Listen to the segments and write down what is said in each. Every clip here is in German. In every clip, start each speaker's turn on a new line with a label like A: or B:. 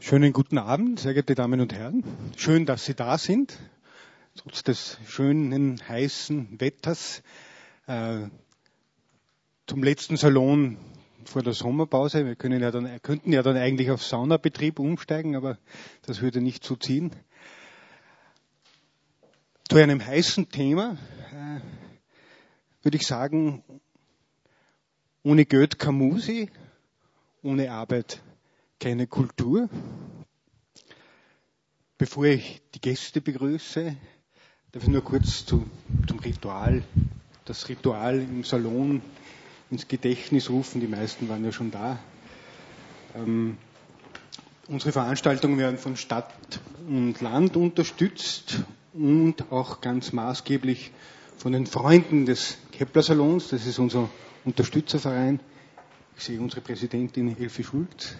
A: Schönen guten Abend, sehr geehrte Damen und Herren. Schön, dass Sie da sind, trotz des schönen, heißen Wetters. Zum letzten Salon vor der Sommerpause. Wir könnten ja dann eigentlich auf Saunabetrieb umsteigen, aber das würde nicht so ziehen. Zu einem heißen Thema würde ich sagen, ohne Geld keine Musik, ohne Arbeit keine Kultur. Bevor ich die Gäste begrüße, darf ich nur kurz zum Ritual, das Ritual im Salon ins Gedächtnis rufen. Die meisten waren ja schon da. Unsere Veranstaltungen werden von Stadt und Land unterstützt und auch ganz maßgeblich von den Freunden des Kepler-Salons. Das ist unser Unterstützerverein. Ich sehe unsere Präsidentin Elfi Schulz.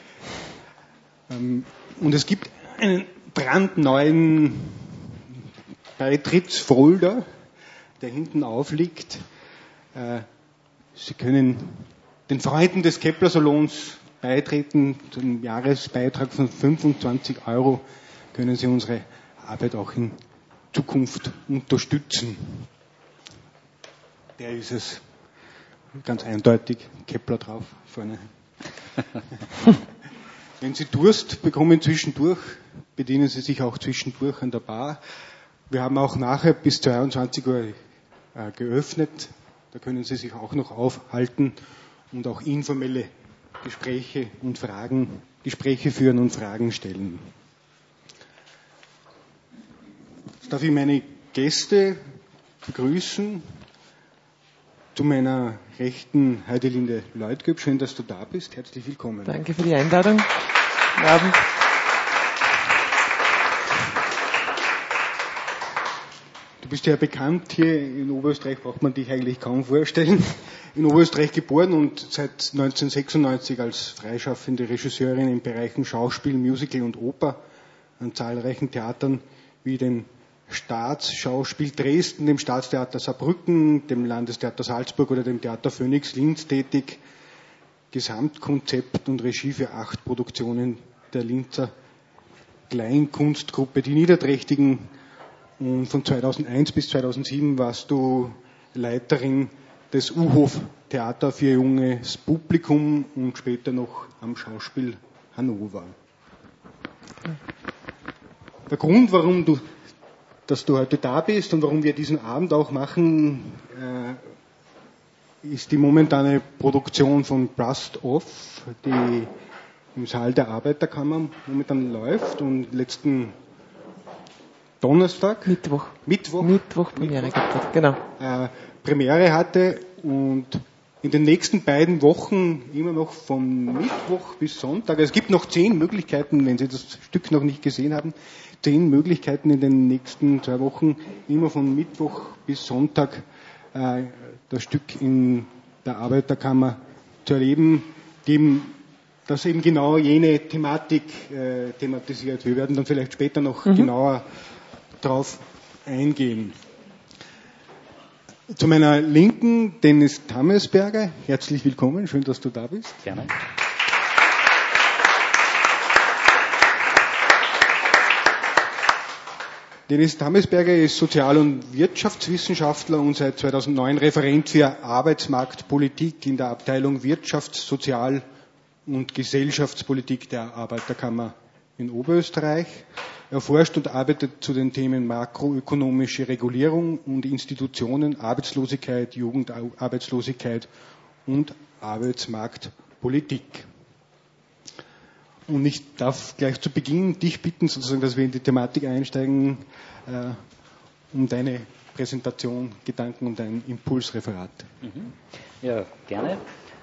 A: Und es gibt einen brandneuen Beitrittsfolder, der hinten aufliegt. Sie können den Freunden des Kepler-Salons beitreten. Zum Jahresbeitrag von 25 € können Sie unsere Arbeit auch in Zukunft unterstützen. Der ist es ganz eindeutig, Kepler drauf vorne. Wenn Sie Durst bekommen zwischendurch, bedienen Sie sich auch zwischendurch an der Bar. Wir haben auch nachher bis 22 Uhr geöffnet. Da können Sie sich auch noch aufhalten und auch informelle Gespräche führen und Fragen stellen. Jetzt darf ich meine Gäste begrüßen. Zu meiner Rechten Heidelinde Leutgeb. Schön, dass du da bist. Herzlich willkommen.
B: Danke für die Einladung. Guten Abend.
A: Du bist ja bekannt hier in Oberösterreich, braucht man dich eigentlich kaum vorstellen. In Oberösterreich geboren und seit 1996 als freischaffende Regisseurin in Bereichen Schauspiel, Musical und Oper an zahlreichen Theatern wie dem Staatsschauspiel Dresden, dem Staatstheater Saarbrücken, dem Landestheater Salzburg oder dem Theater Phoenix Linz tätig. Gesamtkonzept und Regie für 8 Produktionen der Linzer Kleinkunstgruppe Die Niederträchtigen. Und von 2001 bis 2007 warst du Leiterin des U-Hof-Theater für junges Publikum und später noch am Schauspiel Hannover. Der Grund, dass du heute da bist und warum wir diesen Abend auch machen, ist die momentane Produktion von Brust Off, die im Saal der Arbeiterkammer momentan läuft und letzten Mittwoch
B: Premiere gehabt, genau.
A: Premiere hatte und in den nächsten beiden Wochen immer noch von Mittwoch bis Sonntag. Es gibt noch 10 Möglichkeiten, wenn Sie das Stück noch nicht gesehen haben, 10 Möglichkeiten in den nächsten 2 Wochen, immer von Mittwoch bis Sonntag das Stück in der Arbeiterkammer zu erleben, das eben genau jene Thematik thematisiert. Wir werden dann vielleicht später noch genauer darauf eingehen. Zu meiner Linken Dennis Tamesberger. Herzlich willkommen, schön, dass du da bist.
C: Gerne.
A: Dennis Tamesberger ist Sozial- und Wirtschaftswissenschaftler und seit 2009 Referent für Arbeitsmarktpolitik in der Abteilung Wirtschafts-, Sozial- und Gesellschaftspolitik der Arbeiterkammer in Oberösterreich. Er forscht und arbeitet zu den Themen makroökonomische Regulierung und Institutionen, Arbeitslosigkeit, Jugendarbeitslosigkeit und Arbeitsmarktpolitik. Und ich darf gleich zu Beginn dich bitten, sozusagen, dass wir in die Thematik einsteigen, um deine Präsentation, Gedanken und dein Impulsreferat.
C: Ja, gerne.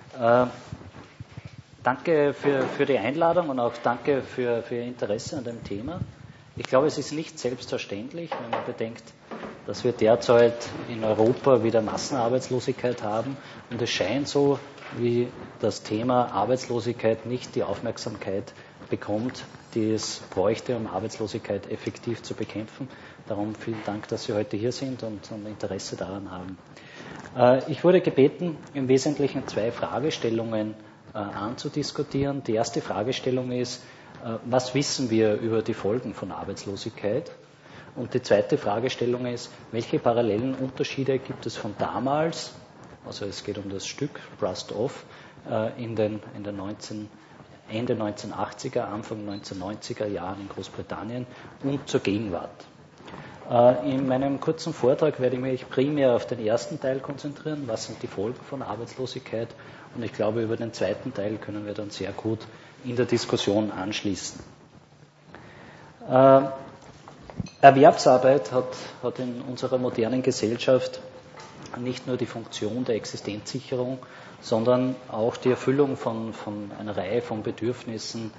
C: Danke für die Einladung und auch danke für Ihr Interesse an dem Thema. Ich glaube, es ist nicht selbstverständlich, wenn man bedenkt, dass wir derzeit in Europa wieder Massenarbeitslosigkeit haben und es scheint so, wie das Thema Arbeitslosigkeit nicht die Aufmerksamkeit bekommt, die es bräuchte, um Arbeitslosigkeit effektiv zu bekämpfen. Darum vielen Dank, dass Sie heute hier sind und Interesse daran haben. Ich wurde gebeten, im Wesentlichen 2 Fragestellungen anzudiskutieren. Die erste Fragestellung ist, was wissen wir über die Folgen von Arbeitslosigkeit? Und die zweite Fragestellung ist, welche parallelen Unterschiede gibt es von damals, also es geht um das Stück Rust Off, in den Ende 1980er, Anfang 1990er Jahren in Großbritannien und zur Gegenwart. In meinem kurzen Vortrag werde ich mich primär auf den ersten Teil konzentrieren, was sind die Folgen von Arbeitslosigkeit, und ich glaube, über den zweiten Teil können wir dann sehr gut in der Diskussion anschließen. Erwerbsarbeit hat in unserer modernen Gesellschaft nicht nur die Funktion der Existenzsicherung, sondern auch die Erfüllung von einer Reihe von Bedürfnissen,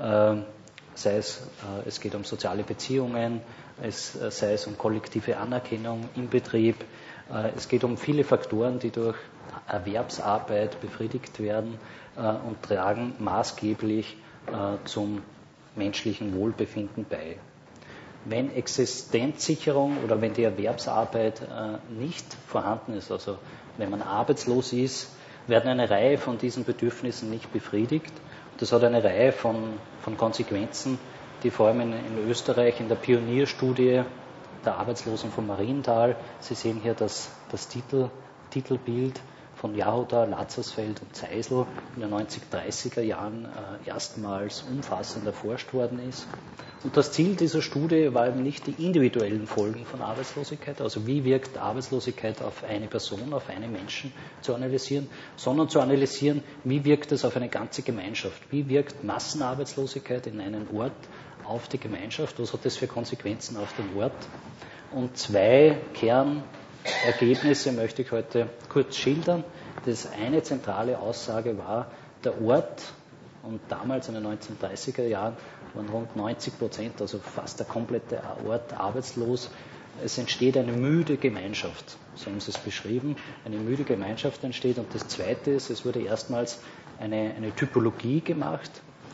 C: sei es geht um soziale Beziehungen, sei es um kollektive Anerkennung im Betrieb. Es geht um viele Faktoren, die durch Erwerbsarbeit befriedigt werden und tragen maßgeblich zum menschlichen Wohlbefinden bei. Wenn Existenzsicherung oder wenn die Erwerbsarbeit nicht vorhanden ist, also wenn man arbeitslos ist, werden eine Reihe von diesen Bedürfnissen nicht befriedigt. Das hat eine Reihe von Konsequenzen, die vor allem in Österreich in der Pionierstudie der Arbeitslosen von Marienthal, Sie sehen hier das Titelbild von Jahoda, Latzersfeld und Zeisel in den 1930er Jahren erstmals umfassend erforscht worden ist. Und das Ziel dieser Studie war eben nicht die individuellen Folgen von Arbeitslosigkeit, also wie wirkt Arbeitslosigkeit auf eine Person, auf einen Menschen zu analysieren, sondern zu analysieren, wie wirkt es auf eine ganze Gemeinschaft, wie wirkt Massenarbeitslosigkeit in einem Ort auf die Gemeinschaft, was hat das für Konsequenzen auf den Ort. Und zwei Kernergebnisse möchte ich heute kurz schildern. Das eine zentrale Aussage war, der Ort, und damals in den 1930er Jahren waren rund 90%, also fast der komplette Ort arbeitslos. Es entsteht eine müde Gemeinschaft, so haben Sie es beschrieben, eine müde Gemeinschaft entsteht. Und das Zweite ist, es wurde erstmals eine Typologie gemacht,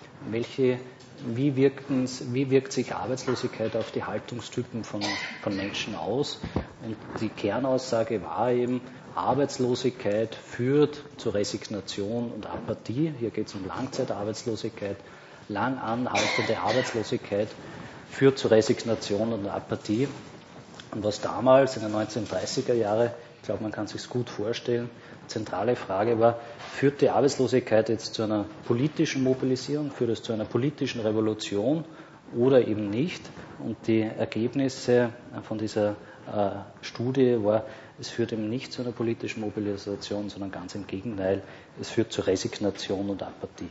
C: wie wirkt sich Arbeitslosigkeit auf die Haltungstypen von Menschen aus. Und die Kernaussage war eben, Arbeitslosigkeit führt zu Resignation und Apathie. Hier geht es um Langzeitarbeitslosigkeit. Lang anhaltende Arbeitslosigkeit führt zu Resignation und Apathie. Und was damals in den 1930er Jahren, ich glaube, man kann sich es gut vorstellen, zentrale Frage war, führt die Arbeitslosigkeit jetzt zu einer politischen Mobilisierung, führt es zu einer politischen Revolution oder eben nicht? Und die Ergebnisse von dieser Studie war, es führt eben nicht zu einer politischen Mobilisation, sondern ganz im Gegenteil, es führt zu Resignation und Apathie.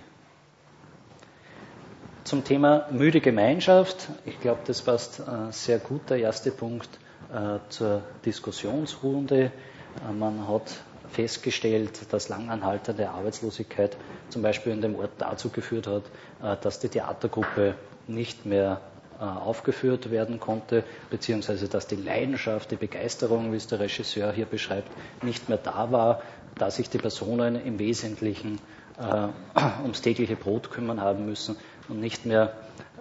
C: Zum Thema müde Gemeinschaft, ich glaube, das passt sehr gut, der erste Punkt zur Diskussionsrunde. Man hat festgestellt, dass langanhaltende Arbeitslosigkeit zum Beispiel in dem Ort dazu geführt hat, dass die Theatergruppe nicht mehr aufgeführt werden konnte, beziehungsweise dass die Leidenschaft, die Begeisterung, wie es der Regisseur hier beschreibt, nicht mehr da war, da sich die Personen im Wesentlichen ums tägliche Brot kümmern haben müssen und nicht mehr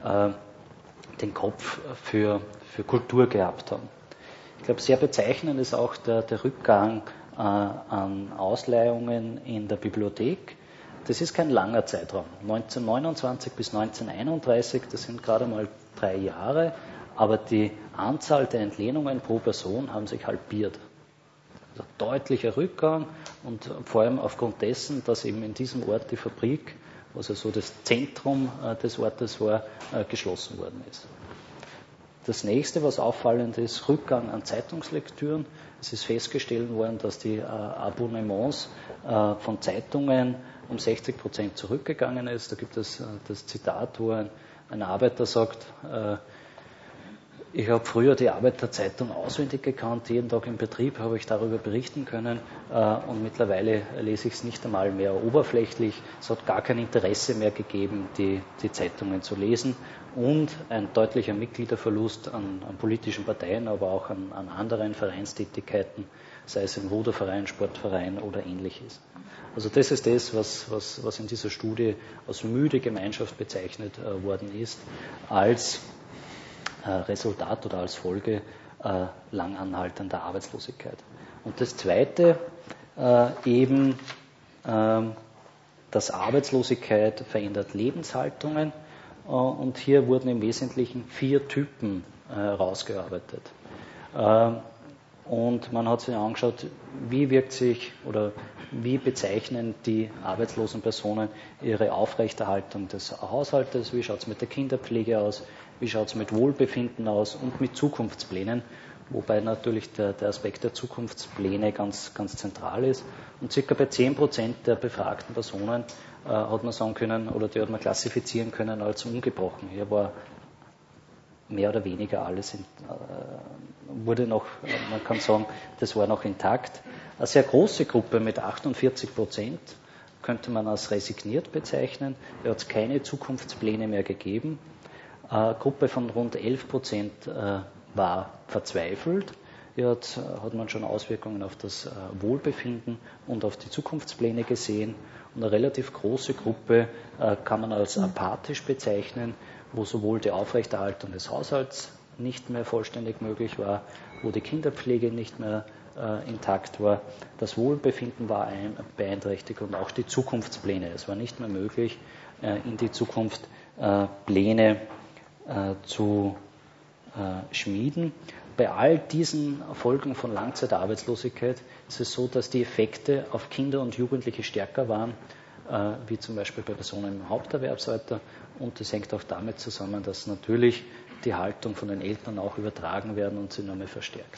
C: den Kopf für Kultur gehabt haben. Ich glaube, sehr bezeichnend ist auch der Rückgang an Ausleihungen in der Bibliothek. Das ist kein langer Zeitraum. 1929 bis 1931, das sind gerade mal 3 Jahre, aber die Anzahl der Entlehnungen pro Person haben sich halbiert. Also deutlicher Rückgang und vor allem aufgrund dessen, dass eben in diesem Ort die Fabrik, was also das Zentrum des Ortes war, geschlossen worden ist. Das nächste, was auffallend ist, Rückgang an Zeitungslektüren. Es ist festgestellt worden, dass die Abonnements von Zeitungen um 60% zurückgegangen ist. Da gibt es das Zitat, wo ein Arbeiter sagt, ich habe früher die Arbeiterzeitung auswendig gekannt, jeden Tag im Betrieb habe ich darüber berichten können und mittlerweile lese ich es nicht einmal mehr oberflächlich. Es hat gar kein Interesse mehr gegeben, die Zeitungen zu lesen und ein deutlicher Mitgliederverlust an politischen Parteien, aber auch an anderen Vereinstätigkeiten, sei es im Ruderverein, Sportverein oder ähnliches. Also das ist das, was in dieser Studie als müde Gemeinschaft bezeichnet worden ist, als Resultat oder als Folge langanhaltender Arbeitslosigkeit. Und das Zweite dass Arbeitslosigkeit verändert Lebenshaltungen. und hier wurden im Wesentlichen 4 Typen herausgearbeitet. Und man hat sich angeschaut, wie wirkt sich oder wie bezeichnen die arbeitslosen Personen ihre Aufrechterhaltung des Haushaltes, wie schaut es mit der Kinderpflege aus, wie schaut es mit Wohlbefinden aus und mit Zukunftsplänen, wobei natürlich der Aspekt der Zukunftspläne ganz, ganz zentral ist. Und circa bei 10% der befragten Personen hat man sagen können, oder die hat man klassifizieren können als ungebrochen. Hier war mehr oder weniger alles, wurde noch, man kann sagen, das war noch intakt. Eine sehr große Gruppe mit 48% könnte man als resigniert bezeichnen. Da hat es keine Zukunftspläne mehr gegeben. Eine Gruppe von rund 11% war verzweifelt. Hier hat man schon Auswirkungen auf das Wohlbefinden und auf die Zukunftspläne gesehen. Und eine relativ große Gruppe kann man als apathisch bezeichnen, wo sowohl die Aufrechterhaltung des Haushalts nicht mehr vollständig möglich war, wo die Kinderpflege nicht mehr intakt war, das Wohlbefinden war beeinträchtigt und auch die Zukunftspläne. Es war nicht mehr möglich, in die Zukunft Pläne zu schmieden. Bei all diesen Folgen von Langzeitarbeitslosigkeit ist es so, dass die Effekte auf Kinder und Jugendliche stärker waren, wie zum Beispiel bei Personen im Haupterwerbsalter. Und das hängt auch damit zusammen, dass natürlich die Haltung von den Eltern auch übertragen werden und sie nochmal verstärkt.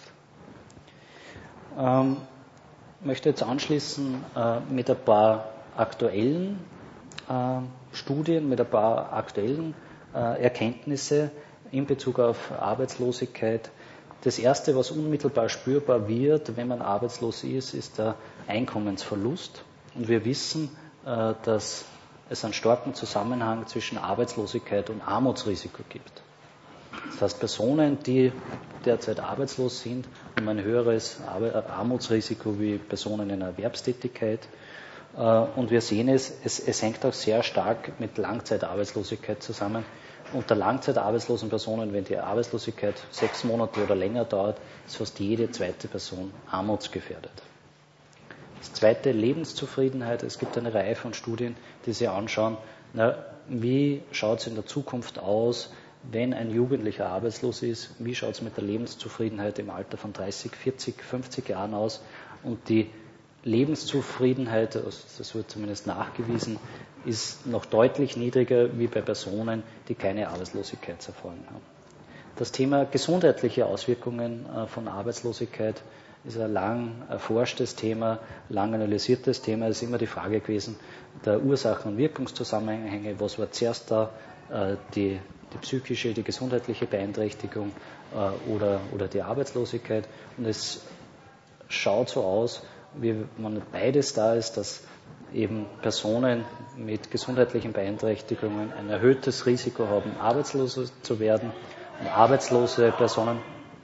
C: Ich möchte jetzt anschließen mit ein paar aktuellen Studien, mit ein paar aktuellen Erkenntnisse in Bezug auf Arbeitslosigkeit. Das Erste, was unmittelbar spürbar wird, wenn man arbeitslos ist, ist der Einkommensverlust. Und wir wissen, dass es einen starken Zusammenhang zwischen Arbeitslosigkeit und Armutsrisiko gibt. Das heißt, Personen, die derzeit arbeitslos sind, haben ein höheres Armutsrisiko wie Personen in Erwerbstätigkeit. Und wir sehen es hängt auch sehr stark mit Langzeitarbeitslosigkeit zusammen. Unter langzeitarbeitslosen Personen, wenn die Arbeitslosigkeit 6 Monate oder länger dauert, ist fast jede zweite Person armutsgefährdet. Das zweite, Lebenszufriedenheit. Es gibt eine Reihe von Studien, die sich anschauen, wie schaut es in der Zukunft aus, wenn ein Jugendlicher arbeitslos ist, wie schaut es mit der Lebenszufriedenheit im Alter von 30, 40, 50 Jahren aus. Und die Lebenszufriedenheit, das wird zumindest nachgewiesen, ist noch deutlich niedriger wie bei Personen, die keine Arbeitslosigkeitserfahrung haben. Das Thema gesundheitliche Auswirkungen von Arbeitslosigkeit ist ein lang erforschtes Thema, lang analysiertes Thema. Es ist immer die Frage gewesen, der Ursachen- und Wirkungszusammenhänge, was war zuerst da, die psychische, die gesundheitliche Beeinträchtigung oder die Arbeitslosigkeit. Und es schaut so aus, wie man beides da ist, dass eben Personen mit gesundheitlichen Beeinträchtigungen ein erhöhtes Risiko haben, arbeitslos zu werden. Und arbeitslose Personen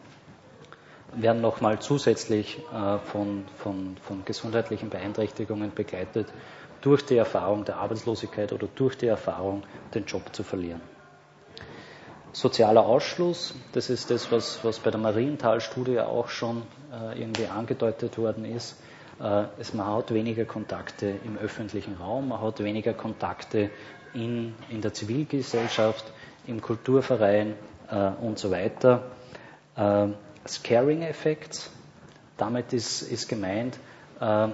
C: werden nochmal zusätzlich von gesundheitlichen Beeinträchtigungen begleitet durch die Erfahrung der Arbeitslosigkeit oder durch die Erfahrung, den Job zu verlieren. Sozialer Ausschluss, das ist das, was bei der Marienthal-Studie auch schon irgendwie angedeutet worden ist. Man hat weniger Kontakte im öffentlichen Raum, man hat weniger Kontakte in der Zivilgesellschaft, im Kulturverein und so weiter. Scaring-Effekt, damit ist gemeint, bei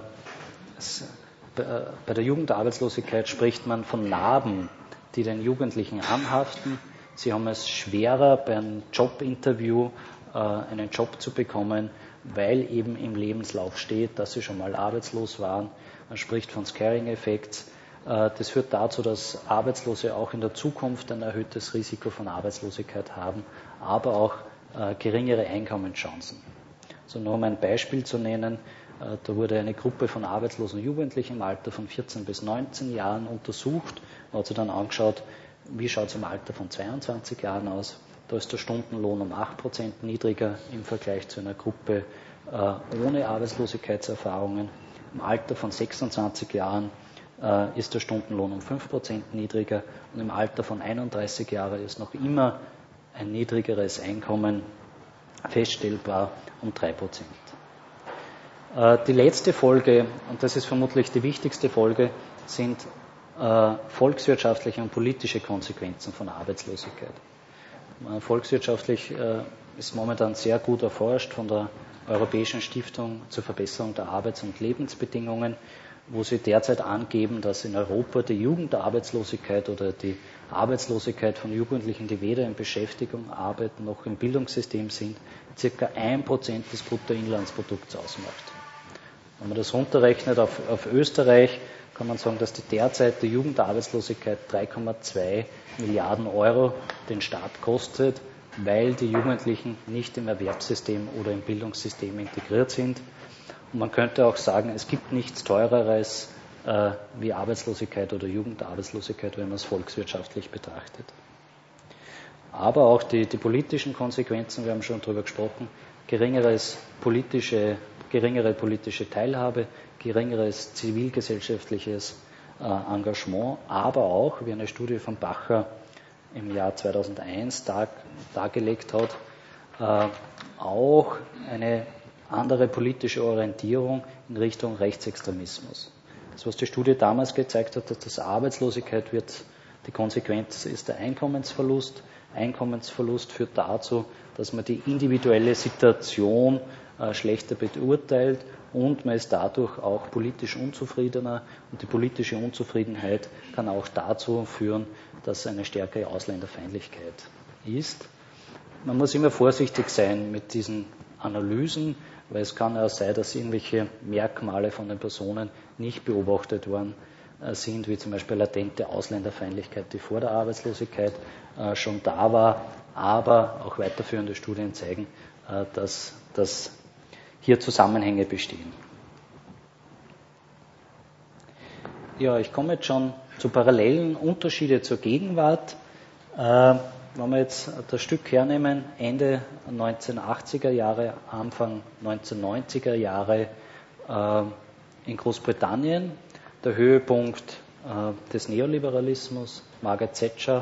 C: der Jugendarbeitslosigkeit spricht man von Narben, die den Jugendlichen anhaften. Sie haben es schwerer, bei einem Jobinterview einen Job zu bekommen, weil eben im Lebenslauf steht, dass sie schon mal arbeitslos waren. Man spricht von Scaring-Effekt. Das führt dazu, dass Arbeitslose auch in der Zukunft ein erhöhtes Risiko von Arbeitslosigkeit haben, aber auch geringere Einkommenschancen. So nur um ein Beispiel zu nennen, da wurde eine Gruppe von arbeitslosen Jugendlichen im Alter von 14 bis 19 Jahren untersucht. Man hat sich dann angeschaut, wie schaut es im Alter von 22 Jahren aus. Da ist der Stundenlohn um 8% niedriger im Vergleich zu einer Gruppe ohne Arbeitslosigkeitserfahrungen. Im Alter von 26 Jahren ist der Stundenlohn um 5% niedriger und im Alter von 31 Jahren ist noch immer ein niedrigeres Einkommen feststellbar um 3%. Die letzte Folge, und das ist vermutlich die wichtigste Folge, sind volkswirtschaftliche und politische Konsequenzen von Arbeitslosigkeit. Volkswirtschaftlich ist momentan sehr gut erforscht von der Europäischen Stiftung zur Verbesserung der Arbeits- und Lebensbedingungen, wo sie derzeit angeben, dass in Europa die Jugendarbeitslosigkeit oder die Arbeitslosigkeit von Jugendlichen, die weder in Beschäftigung arbeiten noch im Bildungssystem sind, ca. 1% des Bruttoinlandsprodukts ausmacht. Wenn man das runterrechnet auf Österreich, kann man sagen, dass die derzeitige Jugendarbeitslosigkeit 3,2 Milliarden Euro den Staat kostet, weil die Jugendlichen nicht im Erwerbssystem oder im Bildungssystem integriert sind. Und man könnte auch sagen, es gibt nichts Teureres wie Arbeitslosigkeit oder Jugendarbeitslosigkeit, wenn man es volkswirtschaftlich betrachtet. Aber auch die politischen Konsequenzen, wir haben schon darüber gesprochen, geringere politische Teilhabe, geringeres zivilgesellschaftliches Engagement, aber auch, wie eine Studie von Bacher im Jahr 2001 dargelegt hat, auch eine andere politische Orientierung in Richtung Rechtsextremismus. Das, was die Studie damals gezeigt hat, dass das Arbeitslosigkeit die Konsequenz ist der Einkommensverlust. Einkommensverlust führt dazu, dass man die individuelle Situation schlechter beurteilt und man ist dadurch auch politisch unzufriedener und die politische Unzufriedenheit kann auch dazu führen, dass eine stärkere Ausländerfeindlichkeit ist. Man muss immer vorsichtig sein mit diesen Analysen, weil es kann ja sein, dass irgendwelche Merkmale von den Personen nicht beobachtet worden sind, wie zum Beispiel latente Ausländerfeindlichkeit, die vor der Arbeitslosigkeit schon da war, aber auch weiterführende Studien zeigen, dass hier Zusammenhänge bestehen. Ja, ich komme jetzt schon zu parallelen Unterschiede zur Gegenwart. Wenn wir jetzt das Stück hernehmen, Ende 1980er Jahre, Anfang 1990er Jahre in Großbritannien, der Höhepunkt des Neoliberalismus, Margaret Thatcher.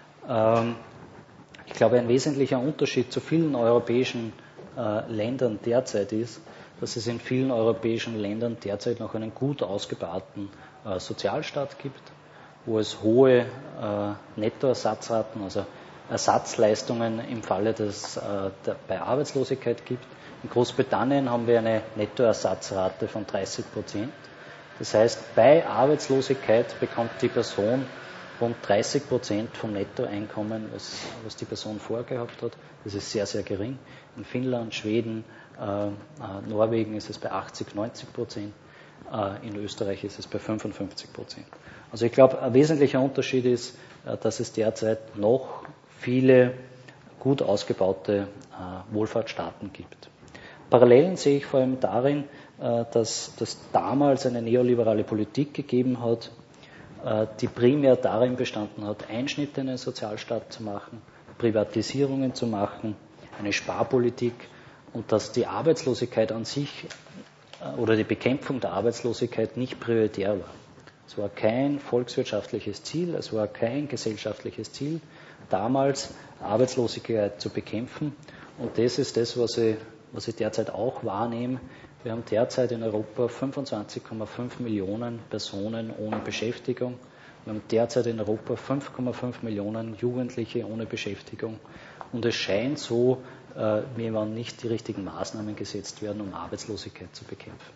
C: Ich glaube, ein wesentlicher Unterschied zu vielen europäischen Ländern derzeit ist, dass es in vielen europäischen Ländern derzeit noch einen gut ausgebauten Sozialstaat gibt, wo es hohe Nettoersatzraten, also Ersatzleistungen im Falle bei Arbeitslosigkeit gibt. In Großbritannien haben wir eine Nettoersatzrate von 30%. Das heißt, bei Arbeitslosigkeit bekommt die Person rund 30% vom Nettoeinkommen, was die Person vorher gehabt hat. Das ist sehr, sehr gering. In Finnland, Schweden, Norwegen ist es bei 80-90%. In Österreich ist es bei 55%. Also ich glaube, ein wesentlicher Unterschied ist, dass es derzeit noch viele gut ausgebaute Wohlfahrtsstaaten gibt. Parallelen sehe ich vor allem darin, dass es damals eine neoliberale Politik gegeben hat, die primär darin bestanden hat, Einschnitte in den Sozialstaat zu machen, Privatisierungen zu machen, eine Sparpolitik und dass die Arbeitslosigkeit an sich oder die Bekämpfung der Arbeitslosigkeit nicht prioritär war. Es war kein volkswirtschaftliches Ziel, es war kein gesellschaftliches Ziel, damals Arbeitslosigkeit zu bekämpfen. Und das ist das, was ich derzeit auch wahrnehme. Wir haben derzeit in Europa 25,5 Millionen Personen ohne Beschäftigung. Wir haben derzeit in Europa 5,5 Millionen Jugendliche ohne Beschäftigung. Und es scheint so, wie wenn nicht die richtigen Maßnahmen gesetzt werden, um Arbeitslosigkeit zu bekämpfen.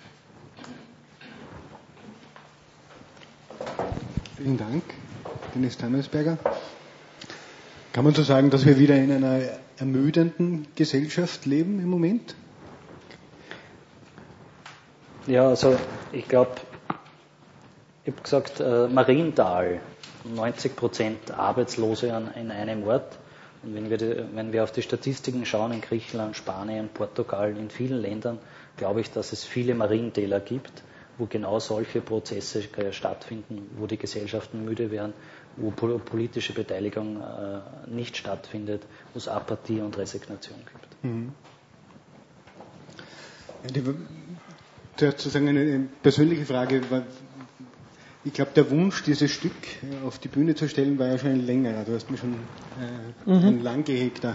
A: Vielen Dank, Dennis Tammersberger. Kann man so sagen, dass wir wieder in einer ermüdenden Gesellschaft leben im Moment?
C: Ja, also ich glaube, ich habe gesagt, Marienthal, 90% Arbeitslose in einem Ort. Und wenn wir auf die Statistiken schauen, in Griechenland, Spanien, Portugal, in vielen Ländern, glaube ich, dass es viele Marientäler gibt, wo genau solche Prozesse stattfinden, wo die Gesellschaften müde werden, wo politische Beteiligung nicht stattfindet, wo es Apathie und Resignation gibt.
A: Mhm. Ja, sozusagen eine persönliche Frage. Ich glaube, der Wunsch, dieses Stück auf die Bühne zu stellen, war ja schon ein längerer. Du hast mir schon ein lang gehegter.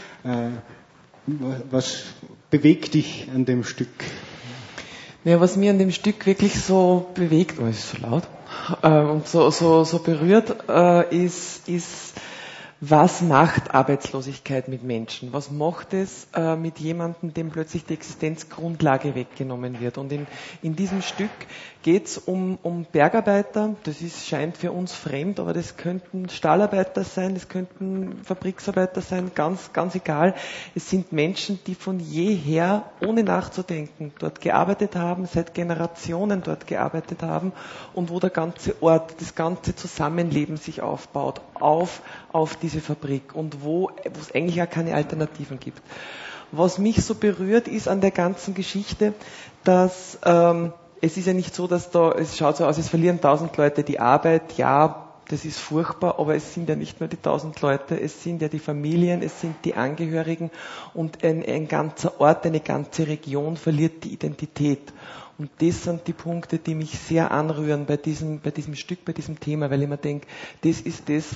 A: Was bewegt dich an dem Stück?
B: Ja, was mir an dem Stück wirklich so bewegt, ist so laut, und so berührt, ist, was macht Arbeitslosigkeit mit Menschen? Was macht es mit jemandem, dem plötzlich die Existenzgrundlage weggenommen wird? Und in diesem Stück geht es um Bergarbeiter. Das scheint für uns fremd, aber das könnten Stahlarbeiter sein, das könnten Fabriksarbeiter sein, ganz, ganz egal. Es sind Menschen, die von jeher, ohne nachzudenken, dort gearbeitet haben, seit Generationen dort gearbeitet haben und wo der ganze Ort, das ganze Zusammenleben sich aufbaut, auf diese Fabrik und wo es eigentlich auch keine Alternativen gibt. Was mich so berührt ist an der ganzen Geschichte, dass es ist ja nicht so, dass es schaut so aus, es verlieren 1000 Leute die Arbeit, ja, das ist furchtbar, aber es sind ja nicht nur die 1000 Leute, es sind ja die Familien, es sind die Angehörigen und ein ganzer Ort, eine ganze Region verliert die Identität. Und das sind die Punkte, die mich sehr anrühren bei diesem Stück, bei diesem Thema, weil ich mir denke, das ist das,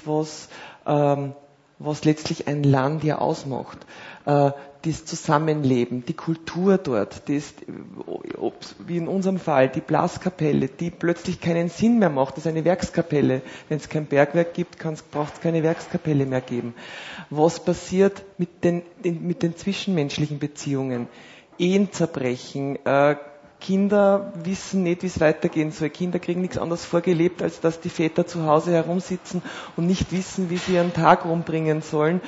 B: was letztlich ein Land ja ausmacht. Das Zusammenleben, die Kultur dort, wie in unserem Fall, die Blaskapelle, die plötzlich keinen Sinn mehr macht, das ist eine Werkskapelle. Wenn es kein Bergwerk gibt, braucht es keine Werkskapelle mehr geben. Was passiert mit den zwischenmenschlichen Beziehungen? Ehen zerbrechen, Kinder wissen nicht, wie es weitergehen soll. Kinder kriegen nichts anderes vorgelebt, als dass die Väter zu Hause herumsitzen und nicht wissen, wie sie ihren Tag rumbringen sollen,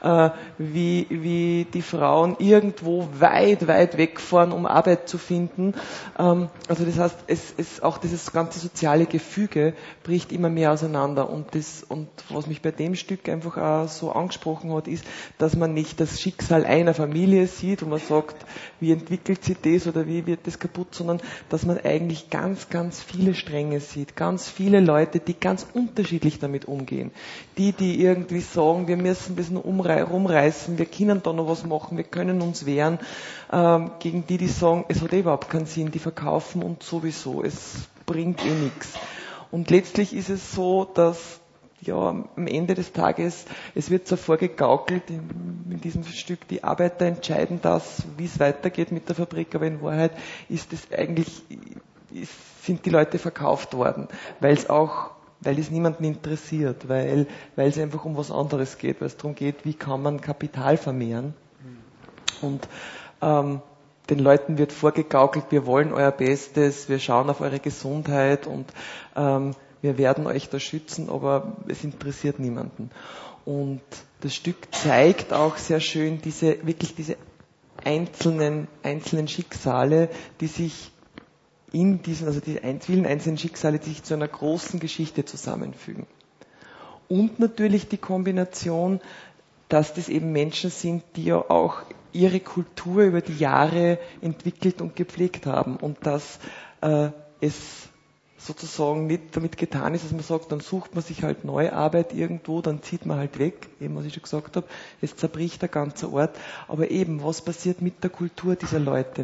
B: wie die Frauen irgendwo weit, weit wegfahren, um Arbeit zu finden. Also das heißt, auch dieses ganze soziale Gefüge bricht immer mehr auseinander. Und was mich bei dem Stück einfach auch so angesprochen hat, ist, dass man nicht das Schicksal einer Familie sieht und man sagt, wie entwickelt sich das oder wie wird das kaputt, sondern dass man eigentlich ganz, ganz viele Stränge sieht, ganz viele Leute, die ganz unterschiedlich damit umgehen. Die irgendwie sagen, wir müssen ein bisschen rumreißen, wir können da noch was machen, wir können uns wehren, gegen die sagen, es hat überhaupt keinen Sinn, die verkaufen und sowieso, es bringt nichts. Und letztlich ist es so, dass am Ende des Tages, es wird so vorgegaukelt in diesem Stück, die Arbeiter entscheiden das, wie es weitergeht mit der Fabrik, aber in Wahrheit sind die Leute verkauft worden, weil es niemanden interessiert, weil es einfach um was anderes geht, weil es darum geht, wie kann man Kapital vermehren. Und den Leuten wird vorgegaukelt, wir wollen euer Bestes, wir schauen auf eure Gesundheit und wir werden euch da schützen, aber es interessiert niemanden. Und das Stück zeigt auch sehr schön diese einzelnen Schicksale, die sich die vielen einzelnen Schicksale, die sich zu einer großen Geschichte zusammenfügen. Und natürlich die Kombination, dass das eben Menschen sind, die ja auch ihre Kultur über die Jahre entwickelt und gepflegt haben und dass es sozusagen nicht damit getan ist, dass man sagt, dann sucht man sich halt neue Arbeit irgendwo, dann zieht man halt weg, eben was ich schon gesagt habe, es zerbricht der ganze Ort, aber eben, was passiert mit der Kultur dieser Leute,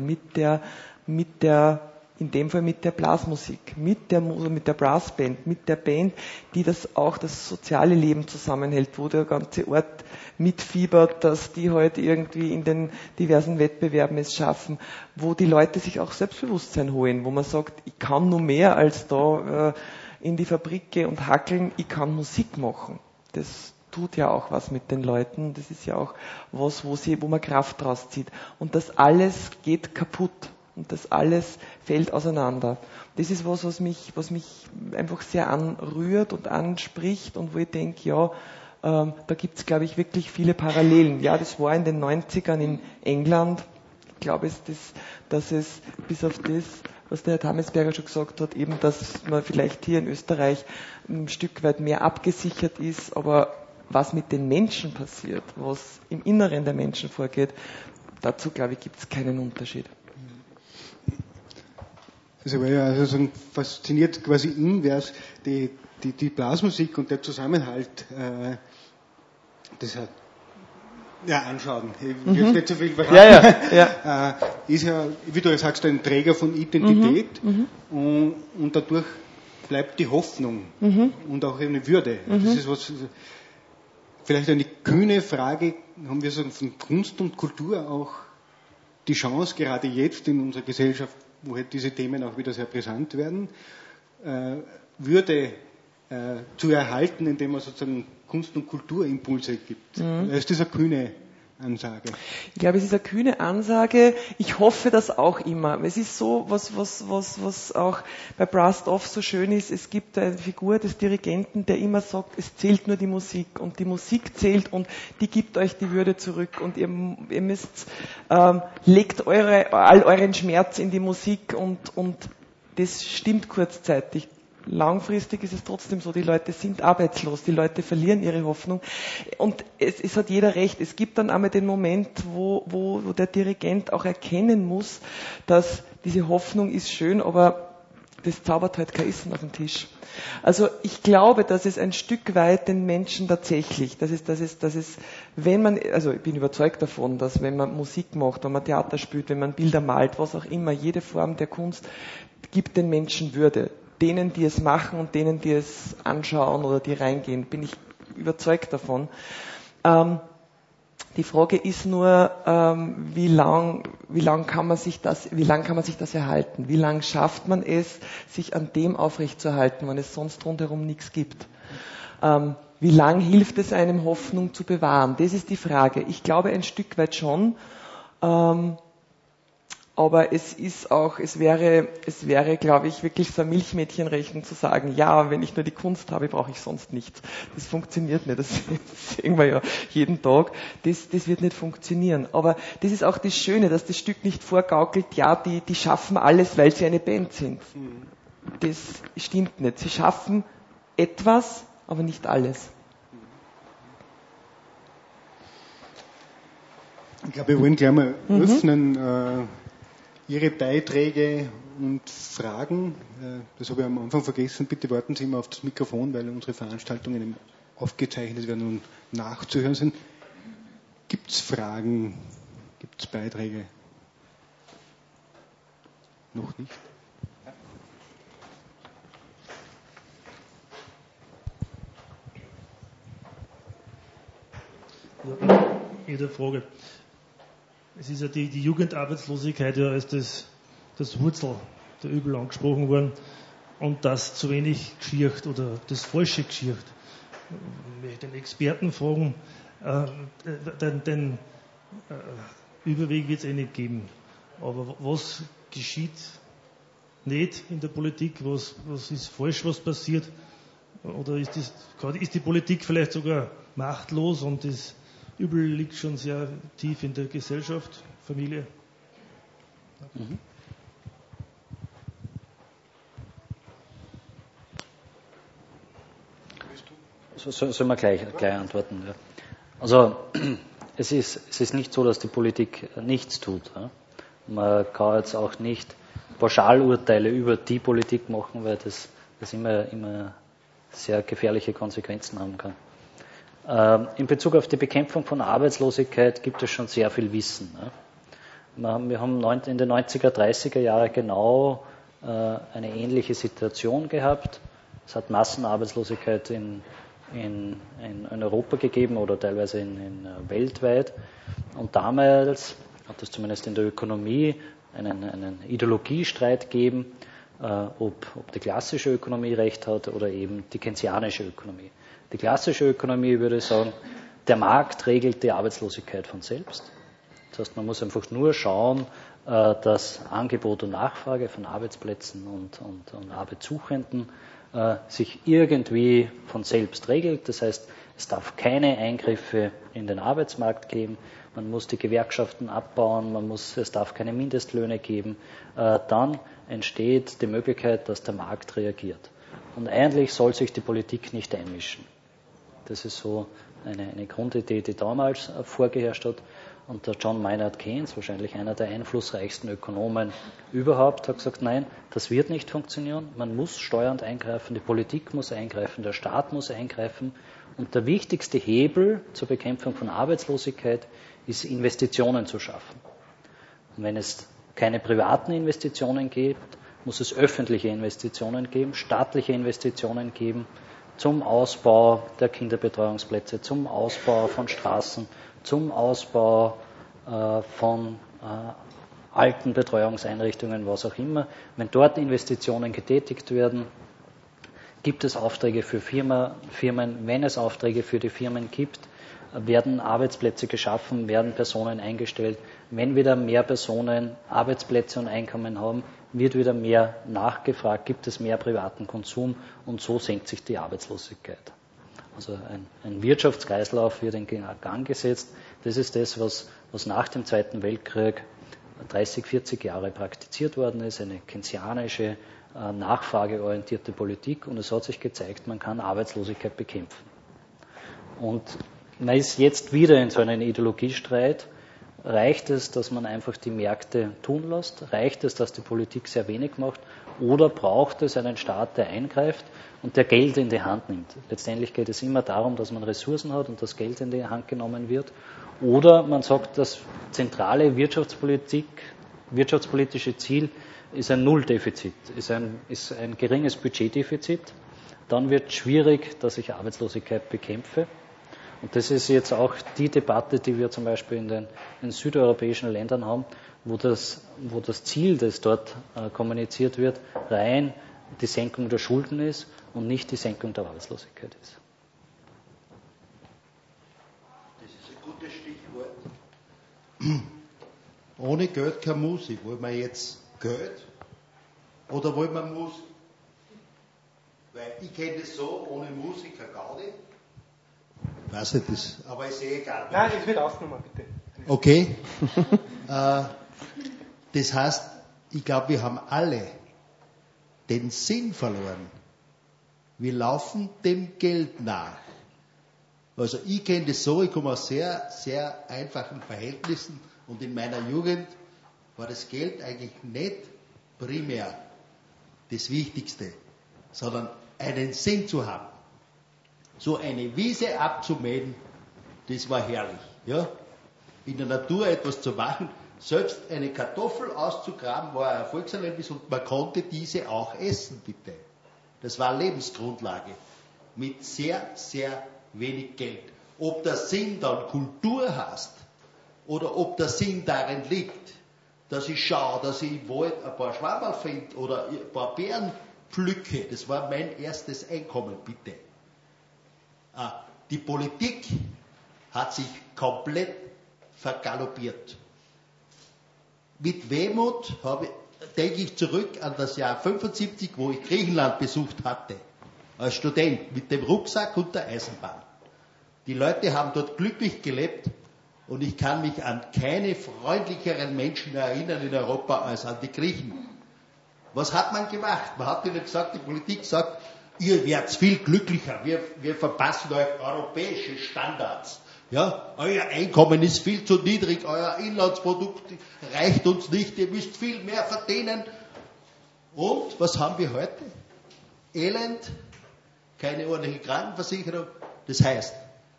B: in dem Fall mit der Blasmusik, mit der Brassband, mit der Band, die auch das soziale Leben zusammenhält, wo der ganze Ort mitfiebert, dass die halt irgendwie in den diversen Wettbewerben es schaffen, wo die Leute sich auch Selbstbewusstsein holen, wo man sagt, ich kann nur mehr als da in die Fabrik gehen und hackeln, ich kann Musik machen. Das tut ja auch was mit den Leuten, das ist ja auch was, wo man Kraft draus zieht. Und das alles geht kaputt. Und das alles fällt auseinander. Das ist was mich einfach sehr anrührt und anspricht und wo ich denke, da gibt es, glaube ich, wirklich viele Parallelen. Ja, das war in den 90ern in England. Ich glaube, dass es bis auf das, was der Herr Tamesberger schon gesagt hat, eben, dass man vielleicht hier in Österreich ein Stück weit mehr abgesichert ist, aber was mit den Menschen passiert, was im Inneren der Menschen vorgeht, dazu, glaube ich, gibt es keinen Unterschied.
A: Das war ja also fasziniert quasi invers die Blasmusik und der Zusammenhalt, das hat anschauen. Ich will jetzt nicht so viel verraten. Ist ja, wie du sagst, ein Träger von Identität und dadurch bleibt die Hoffnung und auch eine Würde. Das ist was, vielleicht eine kühne Frage, haben wir so von Kunst und Kultur auch die Chance, gerade jetzt in unserer Gesellschaft, wo halt diese Themen auch wieder sehr brisant werden, Würde zu erhalten, indem man sozusagen Kunst- und Kulturimpulse gibt. Ist das eine kühne Ansage?
B: Ich glaube, es ist eine kühne Ansage. Ich hoffe das auch immer. Es ist so, was auch bei Brassed Off so schön ist. Es gibt eine Figur des Dirigenten, der immer sagt, es zählt nur die Musik und die Musik zählt und die gibt euch die Würde zurück und ihr müsst, legt all euren Schmerz in die Musik und das stimmt kurzzeitig. Langfristig ist es trotzdem so, die Leute sind arbeitslos, die Leute verlieren ihre Hoffnung und es hat jeder recht. Es gibt dann einmal den Moment, wo der Dirigent auch erkennen muss, dass diese Hoffnung ist schön, aber das zaubert halt kein Essen auf den Tisch. Also ich glaube, dass es ein Stück weit den Menschen tatsächlich, dass es, wenn man, also ich bin überzeugt davon, dass wenn man Musik macht, wenn man Theater spielt, wenn man Bilder malt, was auch immer, jede Form der Kunst gibt den Menschen Würde. Denen, die es machen und denen, die es anschauen oder die reingehen, bin ich überzeugt davon. Die Frage ist nur, wie lang kann man sich das erhalten? Wie lang schafft man es, sich an dem aufrechtzuerhalten, wenn es sonst rundherum nichts gibt? Wie lang hilft es einem, Hoffnung zu bewahren? Das ist die Frage. Ich glaube ein Stück weit schon. Aber es wäre, glaube ich, wirklich so ein Milchmädchenrechnen zu sagen, ja, wenn ich nur die Kunst habe, brauche ich sonst nichts. Das funktioniert nicht. Das sehen wir ja jeden Tag. Das wird nicht funktionieren. Aber das ist auch das Schöne, dass das Stück nicht vorgaukelt, ja, die schaffen alles, weil sie eine Band sind. Das stimmt nicht. Sie schaffen etwas, aber nicht alles.
A: Ich glaube, wir wollen gleich mal öffnen. Ihre Beiträge und Fragen, das habe ich am Anfang vergessen, bitte warten Sie immer auf das Mikrofon, weil unsere Veranstaltungen aufgezeichnet werden und nachzuhören sind. Gibt es Fragen? Gibt es Beiträge? Noch nicht?
D: Ja, jede Frage. Es ist ja die Jugendarbeitslosigkeit ja als das Wurzel der Übel angesprochen worden und das zu wenig geschirrt oder das Falsche geschirrt. Wenn ich den Experten fragen, den Überweg wird es nicht geben. Aber was geschieht nicht in der Politik? Was ist falsch, was passiert? Oder ist die Politik vielleicht sogar machtlos und das Übel liegt schon sehr tief in der Gesellschaft, Familie?
C: Mhm. Sollen wir gleich antworten? Ja. Also es ist nicht so, dass die Politik nichts tut. Ja. Man kann jetzt auch nicht Pauschalurteile über die Politik machen, weil das immer sehr gefährliche Konsequenzen haben kann. In Bezug auf die Bekämpfung von Arbeitslosigkeit gibt es schon sehr viel Wissen. Ja. Wir haben in den 90er, 30er Jahren genau eine ähnliche Situation gehabt. Es hat Massenarbeitslosigkeit in Europa gegeben oder teilweise weltweit. Und damals hat es zumindest in der Ökonomie einen Ideologiestreit gegeben, ob die klassische Ökonomie recht hat oder eben die keynesianische Ökonomie. Die klassische Ökonomie würde sagen, der Markt regelt die Arbeitslosigkeit von selbst. Das heißt, man muss einfach nur schauen, dass Angebot und Nachfrage von Arbeitsplätzen und Arbeitssuchenden sich irgendwie von selbst regelt. Das heißt, es darf keine Eingriffe in den Arbeitsmarkt geben, man muss die Gewerkschaften abbauen, es darf keine Mindestlöhne geben. Dann entsteht die Möglichkeit, dass der Markt reagiert. Und eigentlich soll sich die Politik nicht einmischen. Das ist so eine Grundidee, die damals vorgeherrscht hat. Und der John Maynard Keynes, wahrscheinlich einer der einflussreichsten Ökonomen überhaupt, hat gesagt, nein, das wird nicht funktionieren. Man muss steuernd eingreifen, die Politik muss eingreifen, der Staat muss eingreifen. Und der wichtigste Hebel zur Bekämpfung von Arbeitslosigkeit ist, Investitionen zu schaffen. Und wenn es keine privaten Investitionen gibt, muss es öffentliche Investitionen geben, staatliche Investitionen geben zum Ausbau der Kinderbetreuungsplätze, zum Ausbau von Straßen, zum Ausbau von Altenbetreuungseinrichtungen, was auch immer. Wenn dort Investitionen getätigt werden, Gibt es Aufträge für Firmen? Wenn es Aufträge für die Firmen gibt, werden Arbeitsplätze geschaffen, werden Personen eingestellt. Wenn wieder mehr Personen Arbeitsplätze und Einkommen haben, wird wieder mehr nachgefragt, gibt es mehr privaten Konsum und so senkt sich die Arbeitslosigkeit. Also ein Wirtschaftskreislauf wird in Gang gesetzt. Das ist das, was nach dem Zweiten Weltkrieg 30, 40 Jahre praktiziert worden ist, eine keynesianische, nachfrageorientierte Politik, und es hat sich gezeigt, man kann Arbeitslosigkeit bekämpfen. Und man ist jetzt wieder in so einem Ideologiestreit. Reicht es, dass man einfach die Märkte tun lässt? Reicht es, dass die Politik sehr wenig macht? Oder braucht es einen Staat, der eingreift und der Geld in die Hand nimmt? Letztendlich geht es immer darum, dass man Ressourcen hat und das Geld in die Hand genommen wird. Oder man sagt, das zentrale wirtschaftspolitische Ziel ist ein Nulldefizit, ist ein geringes Budgetdefizit. Dann wird es schwierig, dass ich Arbeitslosigkeit bekämpfe. Und das ist jetzt auch die Debatte, die wir zum Beispiel in den südeuropäischen Ländern haben, wo das Ziel, das dort kommuniziert wird, rein die Senkung der Schulden ist und nicht die Senkung der Arbeitslosigkeit ist.
E: Das ist ein gutes Stichwort. Ohne Geld keine Musik. Wollen wir jetzt Geld oder wollen wir Musik? Weil ich kenne das so, ohne Musik eine Gaudi. Ich weiß nicht, aber ist egal.
A: Nein, das wird aufgenommen, bitte.
E: Okay. Das heißt, ich glaube, wir haben alle den Sinn verloren. Wir laufen dem Geld nach. Also ich kenne das so, ich komme aus sehr, sehr einfachen Verhältnissen und in meiner Jugend war das Geld eigentlich nicht primär das Wichtigste, sondern einen Sinn zu haben. So eine Wiese abzumähen, das war herrlich. Ja? In der Natur etwas zu machen, selbst eine Kartoffel auszugraben, war ein Erfolgserlebnis und man konnte diese auch essen, bitte. Das war Lebensgrundlage. Mit sehr, sehr wenig Geld. Ob der Sinn dann Kultur heißt oder ob der Sinn darin liegt, dass ich schaue, dass ich im Wald ein paar Schwammerl finde oder ein paar Beeren pflücke, das war mein erstes Einkommen, bitte. Die Politik hat sich komplett vergaloppiert. Mit Wehmut denke ich zurück an das Jahr 75, wo ich Griechenland besucht hatte, als Student, mit dem Rucksack und der Eisenbahn. Die Leute haben dort glücklich gelebt und ich kann mich an keine freundlicheren Menschen erinnern in Europa als an die Griechen. Was hat man gemacht? Man hat ihnen gesagt, die Politik sagt, ihr werdet viel glücklicher, wir verpassen euch europäische Standards. Ja, euer Einkommen ist viel zu niedrig, euer Inlandsprodukt reicht uns nicht, ihr müsst viel mehr verdienen. Und was haben wir heute? Elend, keine ordentliche Krankenversicherung. Das heißt,